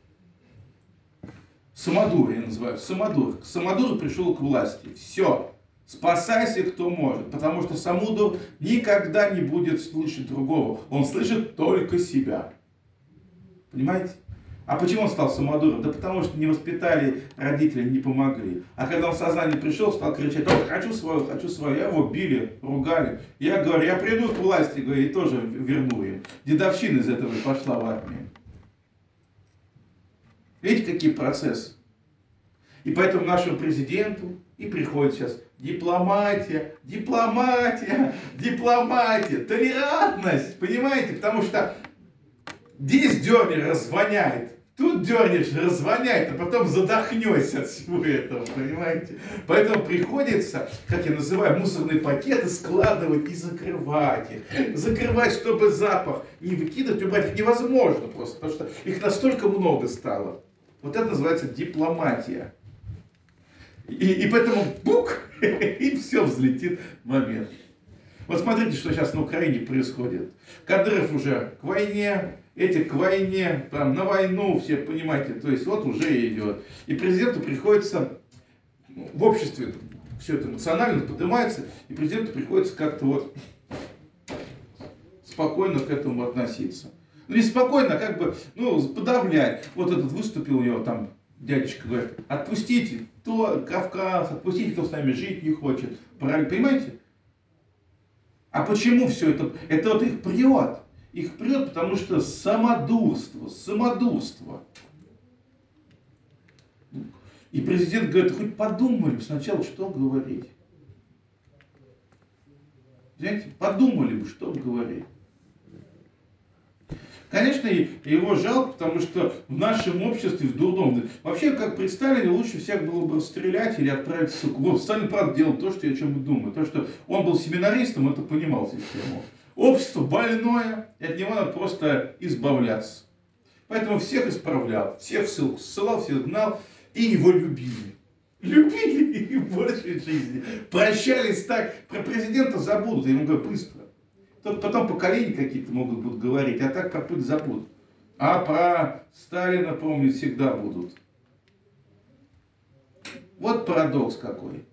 Самодур я называю. Самодур. Самодур пришел к власти. Все. Спасайся, кто может. Потому что Самодур никогда не будет слышать другого. Он слышит только себя. Понимаете? А почему он стал самодуром? Да потому что не воспитали родители, не помогли. А когда он в сознание пришел, стал кричать: "О, хочу свою, хочу свою". Я его били, ругали. Я говорю, я приду к власти, говорю, и тоже верну им. Дедовщина из этого пошла в армию. Видите, какие процессы? И поэтому нашему президенту и приходит сейчас дипломатия, дипломатия, дипломатия, толерантность, понимаете? Потому что здесь дернешь, развоняет, тут дернешь, развоняет, а потом задохнешься от всего этого, понимаете? Поэтому приходится, как я называю, мусорные пакеты складывать и закрывать их. Закрывать, чтобы запах не выкидывать, убрать их невозможно просто, потому что их настолько много стало. Вот это называется дипломатия. И, и поэтому бук, и все взлетит в момент. Вот смотрите, что сейчас на Украине происходит. Кадыров уже к войне, эти к войне, там на войну, все понимаете, то есть вот уже идет. И президенту приходится, ну, в обществе все это эмоционально поднимается, и президенту приходится как-то вот спокойно к этому относиться. Ну не спокойно, а как бы, ну, подавлять. Вот этот выступил у него там, дядечка говорит, отпустите то Кавказ, отпустите, кто с нами жить не хочет. Правильно, понимаете? А почему все это? Это вот их прет. Их прет, потому что самодурство, самодурство. И президент говорит, хоть подумали бы сначала, что говорить. Знаете, подумали бы, что говорить. Конечно, его жалко, потому что в нашем обществе, в дурдом, вообще, как при Сталине, лучше всех было бы расстрелять или отправить в ссылку. Вот Сталин, правда, делал то, что я о чем и думаю. То, что он был семинаристом, это понимал систему. Общество больное, и от него надо просто избавляться. Поэтому всех исправлял, всех в ссылку ссылал, всех гнал, и его любили. Любили и больше жизни. Прощались так, про президента забудут, я ему говорю, быстро. Только потом поколения какие-то могут будут говорить, а так про путь забудут. А про Сталина помнить всегда будут. Вот парадокс какой.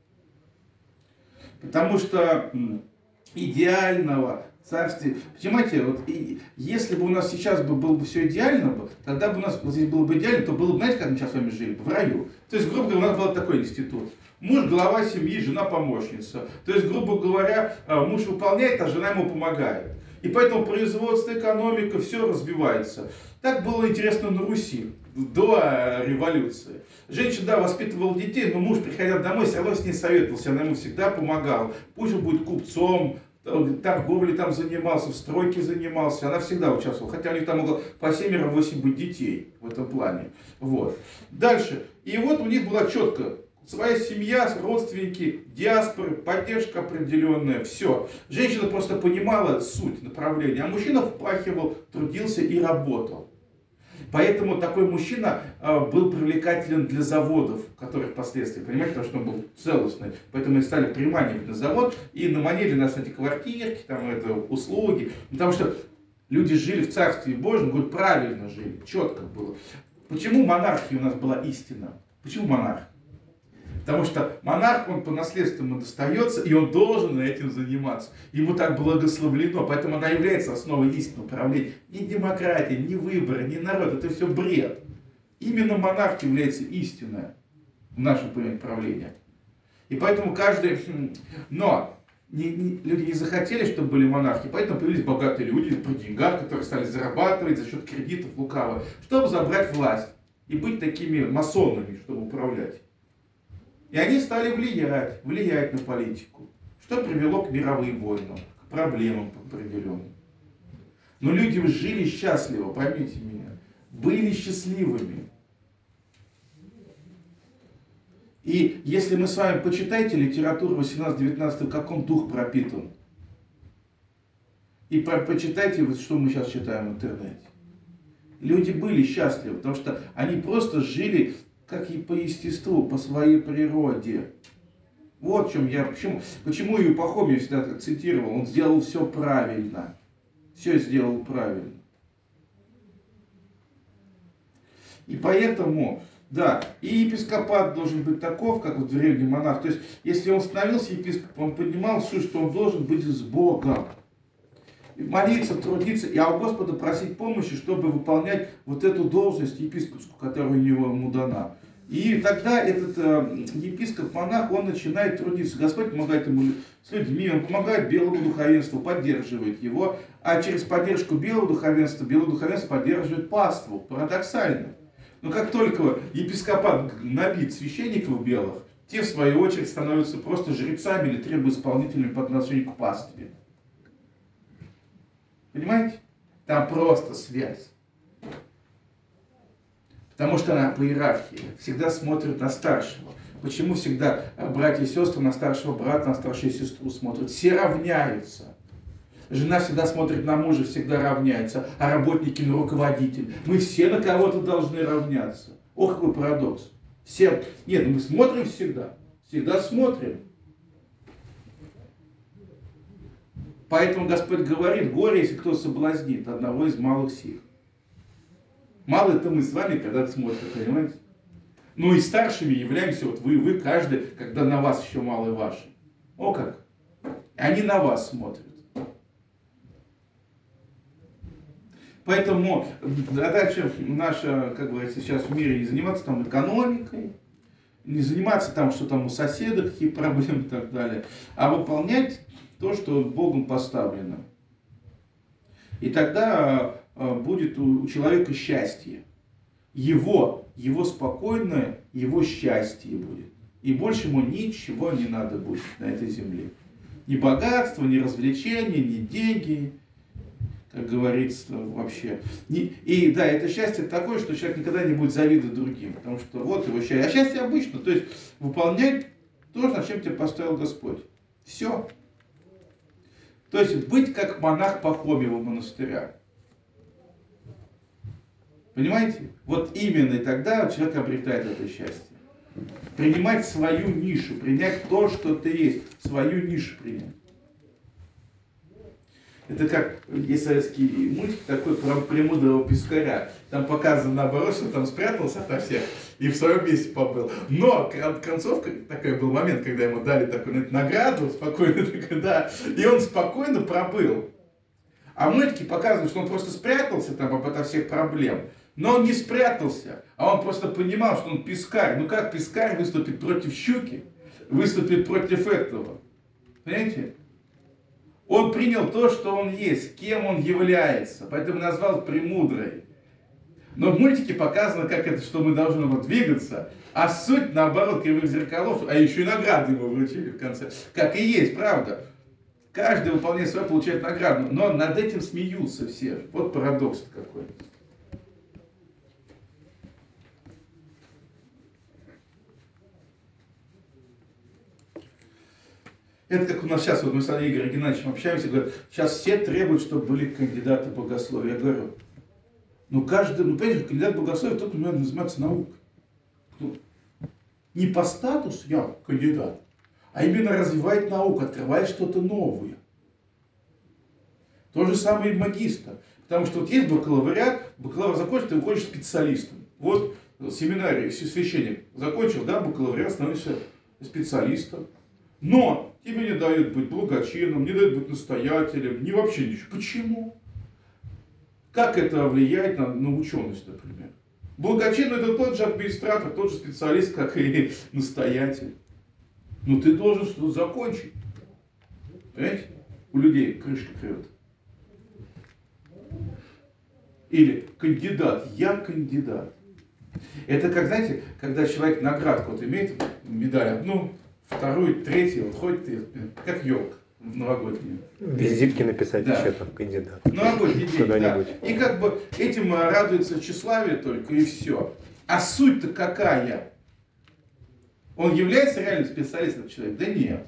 Потому что идеального царствия, понимаете, вот и, если бы у нас сейчас бы было бы все идеально, бы, тогда бы у нас вот здесь было бы идеально, то было бы, знаете, как мы сейчас с вами жили? В раю. То есть, грубо говоря, у нас был такой институт. Муж глава семьи, жена помощница. То есть, грубо говоря, муж выполняет, а жена ему помогает. И поэтому производство, экономика, все развивается. Так было интересно на Руси до революции. Женщина, да, воспитывала детей, но муж, приходя домой, все равно с ней советовался, она ему всегда помогала. Пусть он будет купцом, торговлей там занимался, в стройке занимался, она всегда участвовала. Хотя у них там могло по семь-восемь быть детей в этом плане. Вот. Дальше. И вот у них была четко своя семья, родственники, диаспоры, поддержка определенная, все. Женщина просто понимала суть направления, а мужчина впахивал, трудился и работал. Поэтому такой мужчина э, был привлекателен для заводов, которые впоследствии, понимаете, потому что он был целостный. Поэтому их стали приманивать на завод и наманили нас на эти квартирки, там, это, услуги. Потому что люди жили в Царстве Божьем, говорят, правильно жили, четко было. Почему монархия у нас была истина? Почему монархия? Потому что монарх, он по наследству ему достается, и он должен этим заниматься. Ему так благословлено, поэтому она является основой истинного правления. Ни демократия, ни выборы, ни народ, это все бред. Именно монарх является истинной в нашем понимании правления. И поэтому каждый... Но не, не, люди не захотели, чтобы были монархи, поэтому появились богатые люди при деньгах, которые стали зарабатывать за счет кредитов лукаво, чтобы забрать власть и быть такими масонами, чтобы управлять. И они стали влиять, влиять на политику, что привело к мировым войнам, к проблемам определенным. Но люди жили счастливо, поймите меня, были счастливыми. И если мы с вами почитайте литературу восемнадцатого-девятнадцатого, как он дух пропитан, и почитайте, вот что мы сейчас читаем в интернете. Люди были счастливы, потому что они просто жили как и по естеству, по своей природе. Вот в чем я, почему, почему и Пахомий всегда цитировал, он сделал все правильно. Все сделал правильно. И поэтому, да, и епископат должен быть таков, как в древний монах. То есть, если он становился епископом, он понимал суть, что он должен быть с Богом. Молиться, трудиться и у Господа просить помощи, чтобы выполнять вот эту должность епископскую, которая у него ему дана. И тогда этот э, епископ-монах, он начинает трудиться. Господь помогает ему с людьми, он помогает белому духовенству, поддерживает его. А через поддержку белого духовенства, белое духовенство поддерживает паству. Парадоксально. Но как только епископат набит священников белых, те в свою очередь становятся просто жрецами или требоисполнителями по отношению к пастве. Понимаете? Там просто связь. Потому что она по иерархии всегда смотрит на старшего. Почему всегда братья и сестры на старшего брата, на старшую сестру смотрят? Все равняются. Жена всегда смотрит на мужа, всегда равняется, а работники на руководитель. Мы все на кого-то должны равняться. Ох, какой парадокс. Все... Нет, мы смотрим всегда. Всегда смотрим. Поэтому Господь говорит: горе, если кто соблазнит одного из малых сих. Мало это мы с вами когда-то смотрим, понимаете? Ну и старшими являемся вот вы, вы каждый, когда на вас еще малые ваши. О как! Они на вас смотрят. Поэтому задача наша, как говорится, сейчас в мире не заниматься там экономикой, не заниматься там, что там у соседа, какие проблемы и так далее, а выполнять то, что Богом поставлено. И тогда будет у человека счастье. Его, его спокойное, его счастье будет. И больше ему ничего не надо будет на этой земле. Ни богатство, ни развлечения, ни деньги, как говорится, вообще. И да, это счастье такое, что человек никогда не будет завидовать другим. Потому что вот его счастье. А счастье обычно, то есть выполнять то, над чем тебя поставил Господь. Все. То есть быть как монах Пахомьева монастыря. Понимаете? Вот именно и тогда человек обретает это счастье. Принимать свою нишу, принять то, что ты есть, свою нишу принять. Это как есть советский мультик такой про премудрого пескаря. Там показано наоборот, что там спрятался ото всех и в своем месте побыл. Но концовка, такой был момент, когда ему дали такую награду, спокойно, да, и он спокойно пробыл. А мультики показывают, что он просто спрятался там ото всех проблем. Но он не спрятался, а он просто понимал, что он пескарь. Ну как пескарь выступит против щуки, выступит против этого? Понимаете? Он принял то, что он есть, кем он является, поэтому назвал премудрой. Но в мультике показано, как это, что мы должны вот двигаться, а суть, наоборот, кривых зеркалов, а еще и награды ему вручили в конце. Как и есть, правда. Каждый, выполняя свое, получает награду, но над этим смеются все. Вот парадокс какой. Это как у нас сейчас, вот мы с Игорем Геннадьевичем общаемся, говорят, сейчас все требуют, чтобы были кандидаты в богословие. Я говорю, ну каждый, ну понимаете, кандидат в богословие, тот, кто надо заниматься наукой. Кто? Не по статусу я кандидат, а именно развивает науку, открывает что-то новое. То же самое и магистр. Потому что вот есть бакалавриат, бакалавр закончил, ты уходишь специалистом. Вот семинарий, священник закончил, да, бакалавриат, становишься специалистом. Но тебе не дают быть благочинным, не дают быть настоятелем, ни вообще ничего. Почему? Как это влияет на, на ученость, например? Благочинный — это тот же администратор, тот же специалист, как и настоятель. Но ты должен что-то закончить. Понимаете? У людей крышка крывет. Или кандидат. Я кандидат. Это как, знаете, когда человек наградку вот имеет, медаль одну, вторую, третью, вот ходит, как елка новогодняя. Визитки написать да. еще там кандидат. Новогодний день, да. И как бы этим радуется тщеславие только, и все. А суть-то какая? Он является реально специалистом человек? Да нет.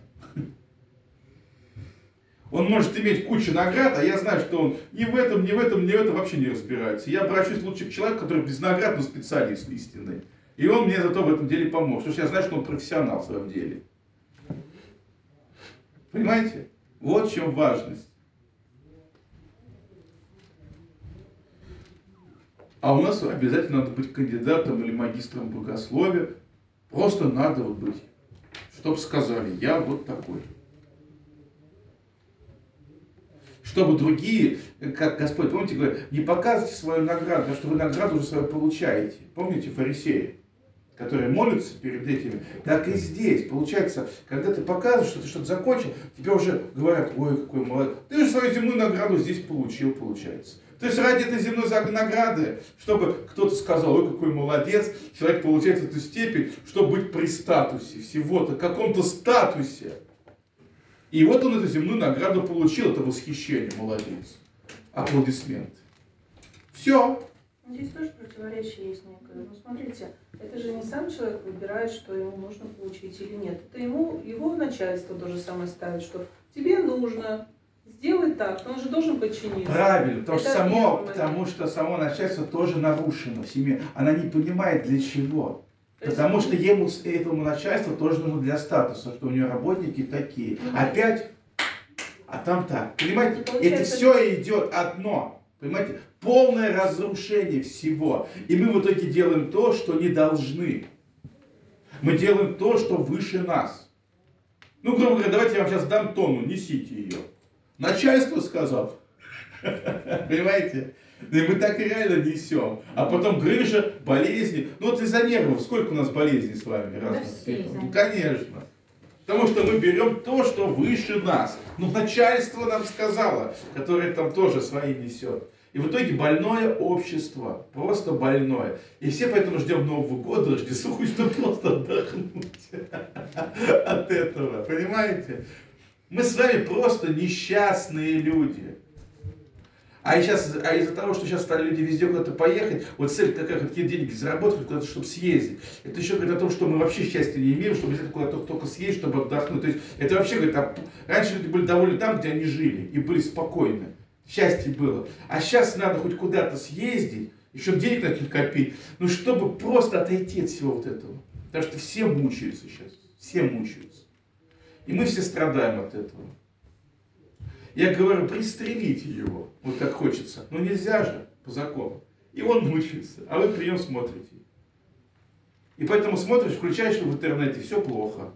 Он может иметь кучу наград, а я знаю, что он ни в этом, ни в этом, ни в этом вообще не разбирается. Я обращусь лучше к человеку, который без наград, но специалист истинный. И он мне зато в этом деле поможет, потому что я знаю, что он профессионал в своем деле. Понимаете? Вот в чем важность. А у нас обязательно надо быть кандидатом или магистром богословия. Просто надо вот быть. Чтобы сказали, я вот такой. Чтобы другие, как Господь, помните, говорит, не показывайте свою награду, потому что вы награду уже свою получаете. Помните фарисеи, которые молятся перед этими? Так и здесь. Получается, когда ты показываешь, что ты что-то закончил, тебе уже говорят, ой, какой молодец. Ты же свою земную награду здесь получил, получается. То есть ради этой земной награды, чтобы кто-то сказал, ой, какой молодец, человек получает эту степень, чтобы быть при статусе всего-то, каком-то статусе. И вот он эту земную награду получил, это восхищение, молодец. Аплодисменты. Все. Здесь тоже противоречие есть некое. Ну, смотрите, это же не сам человек выбирает, что ему нужно получить или нет. Это ему, его начальство то же самое ставит, что тебе нужно сделать так, он же должен подчиниться. Правильно, потому что, Это само, первое. потому что само начальство тоже нарушено в семье. Она не понимает для чего. То есть- Потому что ему, этому начальству тоже нужно для статуса, что у нее работники такие. Ну, Опять, а там так. Понимаете, Ну, получается, это все идет одно. Понимаете, полное разрушение всего. И мы в итоге делаем то, что не должны. Мы делаем то, что выше нас. Ну, грубо говоря, давайте я вам сейчас дам тонну, несите ее. Начальство сказал. Понимаете? И мы так и реально несем. А потом грыжа, болезни. Ну вот из-за нервов сколько у нас болезней с вами разных? все из-за Ну, конечно. Потому что мы берем то, что выше нас. Ну, начальство нам сказало, которое там тоже свои несет. И в итоге больное общество. Просто больное. И все поэтому ждем Нового года, Рождество, чтобы просто отдохнуть от этого. Понимаете? Мы с вами просто несчастные люди. А, сейчас, а из-за того, что сейчас стали люди везде куда-то поехать, вот цель какая, какие деньги заработать, куда-то, чтобы съездить. Это еще говорит о том, что мы вообще счастья не имеем, чтобы где-то куда-то только съездить, чтобы отдохнуть. То есть это вообще говорит, а, раньше люди были довольны там, где они жили, и были спокойны. Счастье было. А сейчас надо хоть куда-то съездить, еще денег на это копить, ну чтобы просто отойти от всего вот этого. Потому что все мучаются сейчас, все мучаются. И мы все страдаем от этого. Я говорю, пристрелите его, вот как хочется. Но нельзя же, по закону. И он мучается, а вы при нем смотрите. И поэтому смотришь, включаешь в интернете, все плохо.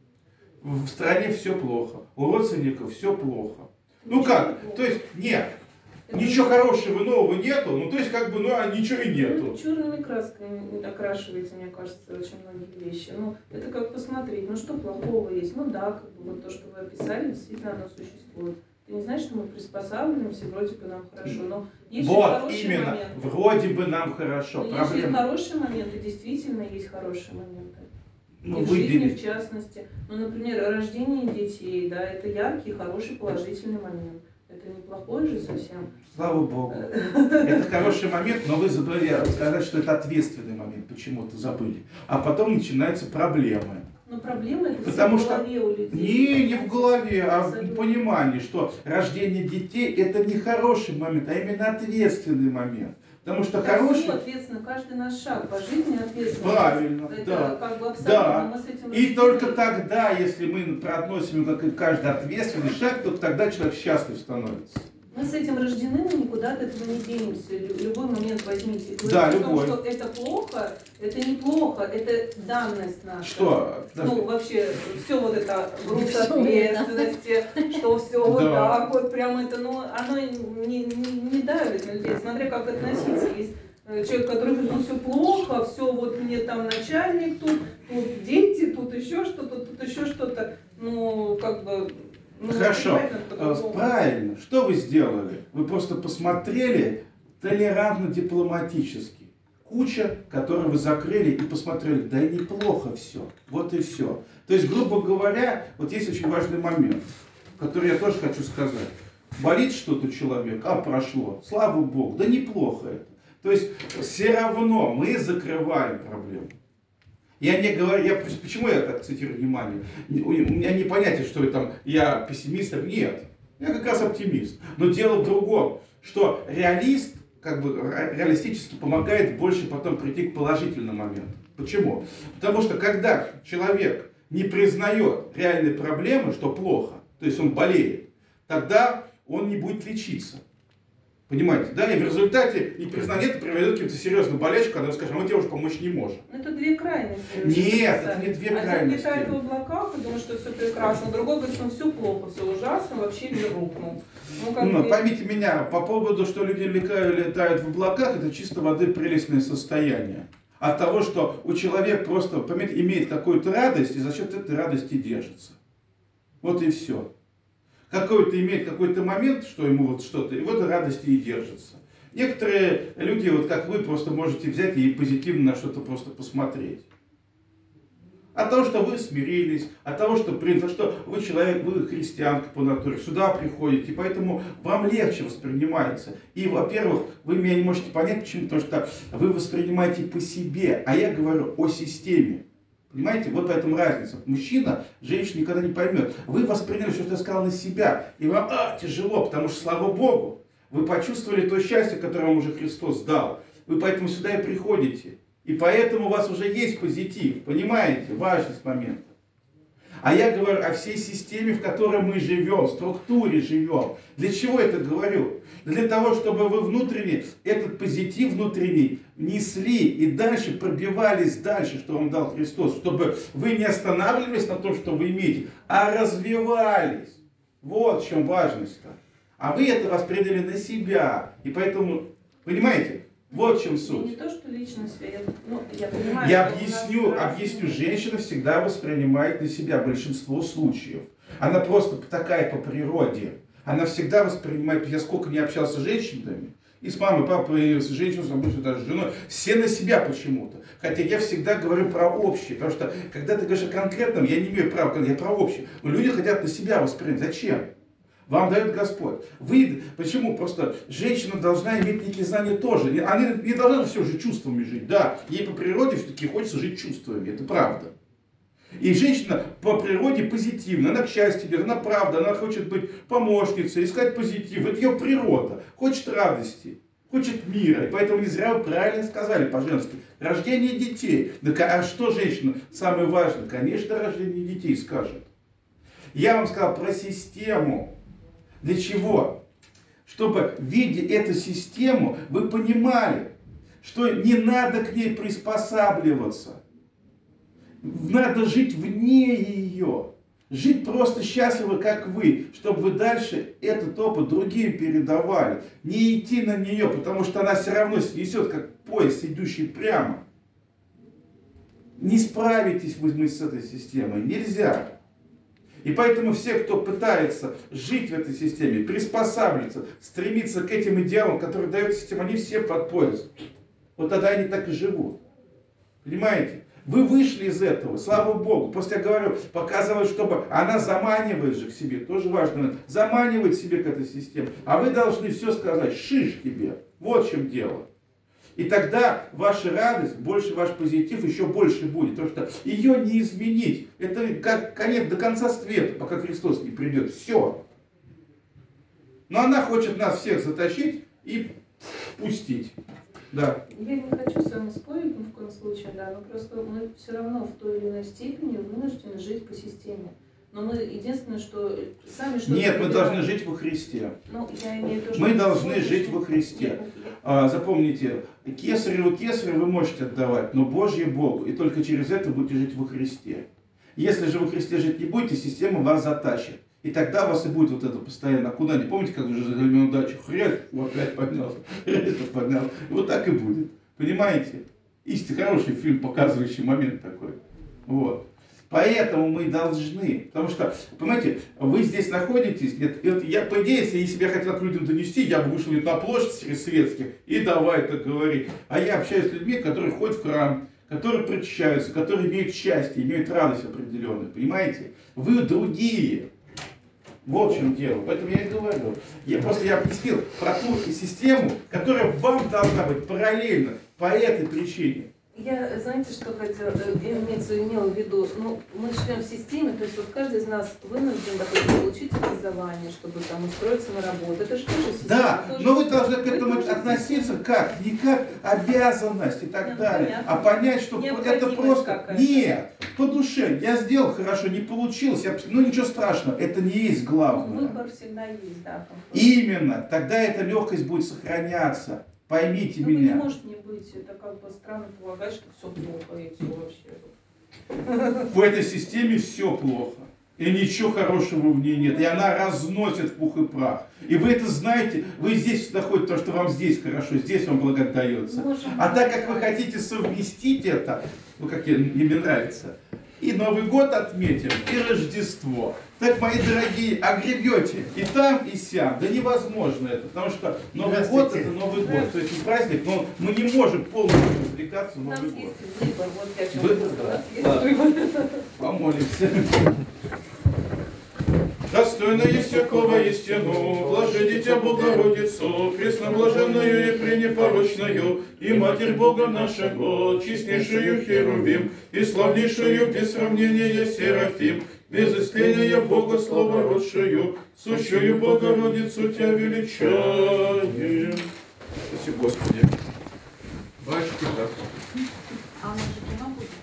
В стране все плохо. У родственников все плохо. Ну как? То есть, нет, ничего хорошего нового нету, ну то есть как бы, ну а ничего и нету. Ну, черными красками окрашиваете, мне кажется, очень многие вещи. Ну, это как посмотреть, ну что плохого есть? Ну да, как бы вот то, что вы описали, действительно оно существует. Ты не знаешь, что мы приспосабливаемся, вроде бы нам хорошо, но есть же Вот, хорошие именно, моменты. вроде бы нам хорошо. Но есть же Проблема. хорошие моменты, действительно есть хорошие моменты. Ну, И в жизни, выделить. в частности. Ну, например, рождение детей, да, это яркий, хороший, положительный момент. Это неплохой же совсем. Слава Богу. Это хороший момент, но вы забыли сказать, что это ответственный момент. Почему-то забыли. А потом начинаются проблемы. Но проблема это Потому все в что голове у людей. не, не в голове, а Абсолютно. в понимании, что рождение детей это не хороший момент, а именно ответственный момент. Потому что Это хороший... все ответственно, каждый наш шаг по жизни ответственно. Правильно, это да. как бы абсолютно, Да. мы с этим И рождены. только тогда, если мы проотносим его как и каждый ответственный шаг, только тогда человек счастлив становится. Мы с этим рождены, мы никуда от этого не денемся. Лю- Любой момент возьмите. Говорить Да, о любой. том, что это плохо, это неплохо, это данность наша. Что? Ну, вообще, все вот это груз Всё это. ответственности, что все вот Да. так вот, прям это, ну, оно не, не, не давит на людей, смотря как относиться. Есть э, человек, который говорит, ну, все плохо, все, вот мне там начальник тут, тут дети, тут еще что-то, тут еще что-то, ну, как бы... Ну, Хорошо, понимаете, по-другому. правильно. Что вы сделали? Вы просто посмотрели толерантно-дипломатически. Куча, которую вы закрыли и посмотрели, да и неплохо все. Вот и все. То есть, грубо говоря, вот есть очень важный момент, который я тоже хочу сказать. Болит что-то у человека, а прошло, слава Богу, да неплохо это. То есть, все равно мы закрываем проблему. Я не говорю, я, почему я так акцентирую внимание? У меня не понятие, что я, там, я пессимист, нет. Я как раз оптимист. Но дело в другом, что реалист, как бы реалистически помогает больше потом прийти к положительному моменту. Почему? Потому что когда человек не признает реальной проблемы, что плохо, то есть он болеет, тогда он не будет лечиться. Понимаете, да? И в результате непризнание это приведет к каким-то серьезным болячкам, когда мы скажем, а мы тебе уже помочь не можем. Ну, это две крайности. Нет, это не две крайности. Один летает в облаках и думает, что все прекрасно, другой говорит, что все плохо, все ужасно, вообще мир рухнул. Ну, как Ну, бы... поймите меня, по поводу, что люди летают в облаках, это чисто воды прелестное состояние. От того, что у человека просто, поймите, имеет какую-то радость и за счет этой радости держится. Вот и все. Какой-то имеет какой-то момент, что ему вот что-то, и в этой радости и держится. Некоторые люди, вот как вы, просто можете взять и позитивно на что-то просто посмотреть. От того, что вы смирились, от того, что, что вы человек, вы христианка по натуре, сюда приходите, поэтому вам легче воспринимается. И, во-первых, вы меня не можете понять, почему, потому что вы воспринимаете по себе, а я говорю о системе. Понимаете, вот в этом разница. Мужчина, женщина никогда не поймет. Вы восприняли все, что я сказал, на себя, и вам а, тяжело, потому что, слава Богу, вы почувствовали то счастье, которое вам уже Христос дал. Вы поэтому сюда и приходите. И поэтому у вас уже есть позитив. Понимаете? Важность момента. А я говорю о всей системе, в которой мы живем, в структуре живем. Для чего это говорю? Для того, чтобы вы внутренне, этот позитив внутренний несли и дальше пробивались дальше, что вам дал Христос. Чтобы вы не останавливались на том, что вы имеете, а развивались. Вот в чем важность-то. А вы это восприняли на себя. И поэтому, понимаете, вот в чем суть. Не то, что лично себя, я, ну, я понимаю, Я что объясню, у нас объясню, разные- женщина всегда воспринимает на себя большинство случаев. Она просто такая по природе. Она всегда воспринимает, я сколько не общался с женщинами, и с мамой, папой, и с женщиной, обычно даже с женой, все на себя почему-то. Хотя я всегда говорю про общее, потому что когда ты говоришь о конкретном, я не имею права, я про общее. Но люди хотят на себя воспринять. Зачем? Вам дает Господь. Вы, почему? Просто женщина должна иметь некие знания тоже. Она не должна все же чувствами жить. Да, ей по природе все-таки хочется жить чувствами. Это правда. И женщина по природе позитивна. Она к счастью идет, она правда, она хочет быть помощницей, искать позитив. Это ее природа. Хочет радости, хочет мира. И поэтому не зря вы правильно сказали по-женски. Рождение детей. А что женщина самое важное? Конечно, рождение детей скажет. Я вам сказал про систему. Для чего? Чтобы, видя эту систему, вы понимали, что не надо к ней приспосабливаться. Надо жить вне ее. Жить просто счастливо, как вы, чтобы вы дальше этот опыт другим передавали. Не идти на нее, потому что она все равно снесет, как поезд, идущий прямо. Не справитесь вы с этой системой. Нельзя. И поэтому все, кто пытается жить в этой системе, приспосабливаться, стремиться к этим идеалам, которые дает система, они все под поезд. Вот тогда они так и живут. Понимаете? Вы вышли из этого, слава Богу. Просто я говорю, показывает, чтобы она заманивает же к себе, тоже важно, заманивает себе к этой системе. А вы должны все сказать, шиш тебе. Вот в чем дело. И тогда ваша радость, больше ваш позитив еще больше будет. Потому что ее не изменить. Это как конец до конца света, пока Христос не придет. Все. Но она хочет нас всех затащить и пустить. Да. Я не хочу с вами спорить ни в коем случае, да, но просто мы все равно в той или иной степени вынуждены жить по системе. Но мы единственное, что сами что-то... Нет, мы выбираем. должны жить во Христе. Ну, я имею в виду, что Мы должны сегодня- жить во Христе. Нет, я- А, запомните, кесареву кесарю вы можете отдавать, но Божье Богу. И только через это будете жить во Христе. Если же во Христе жить не будете, система вас затащит. И тогда у вас и будет вот это постоянно. А куда не помните, как уже за Гальмену дачу? Хрясь, опять поднялся. Хрясь, поднялся. И вот так и будет. Понимаете? Истинно хороший фильм, показывающий момент такой. Вот. Поэтому мы должны, потому что, понимаете, вы здесь находитесь, нет, это я, по идее, если, если бы я хотел к людям донести, я бы вышел на площадь среди светских и давай это говорить. А я общаюсь с людьми, которые ходят в храм, которые причащаются, которые имеют счастье, имеют радость определенную, понимаете? Вы другие. Вот в чем дело. Поэтому я и говорю. Я просто я объяснил про ту систему, которая вам должна быть параллельно по этой причине. Я, знаете, что хотела, имеется, имела в виду, ну, мы живем в системе, то есть вот каждый из нас вынужден, допустим, получить образование, чтобы там устроиться на работу. Это же тоже система. Да, тоже но вы система. должны к Вы этому тоже относиться система. как? Не как обязанность и так Нет, далее, понятно. а понять, что это Необходимость просто... какая-то. Нет, по душе. Я сделал хорошо, не получилось. Я... Ну ничего страшного, это не есть Ну, главное. выбор всегда есть, да. Комфорт. Именно, тогда эта легкость будет сохраняться. Поймите Ну, меня. не может не быть, это как бы странно полагать, что все плохо и все вообще. В этой системе все плохо. И ничего хорошего в ней нет. И она разносит в пух и прах. И вы это знаете, вы здесь находитесь, потому что вам здесь хорошо, здесь вам благо дается. Можем А так как вы наблюдать. хотите совместить это, ну как я, мне нравится, И Новый год отметим, и Рождество. Так, мои дорогие, огребете и там, и сям. Да невозможно это, потому что Новый год это Новый год. То есть и праздник, но мы не можем полностью развлекаться в У нас Новый год. есть выбор, вот я о чем Выбор, говорю. У да. нас есть Ладно. выбор. Помолимся. Достойно есть якого истину, блаже Дитя Богородицу, пресноблаженную и пренепорочную, и Матерь Бога нашего, честнейшую Херувим, и славнейшую без сравнения Серафим, без истления Бога Слова родшую, сущую Богородицу Тебя величаем. Спаси Господи. Батюшка, да. А у нас же кино будет?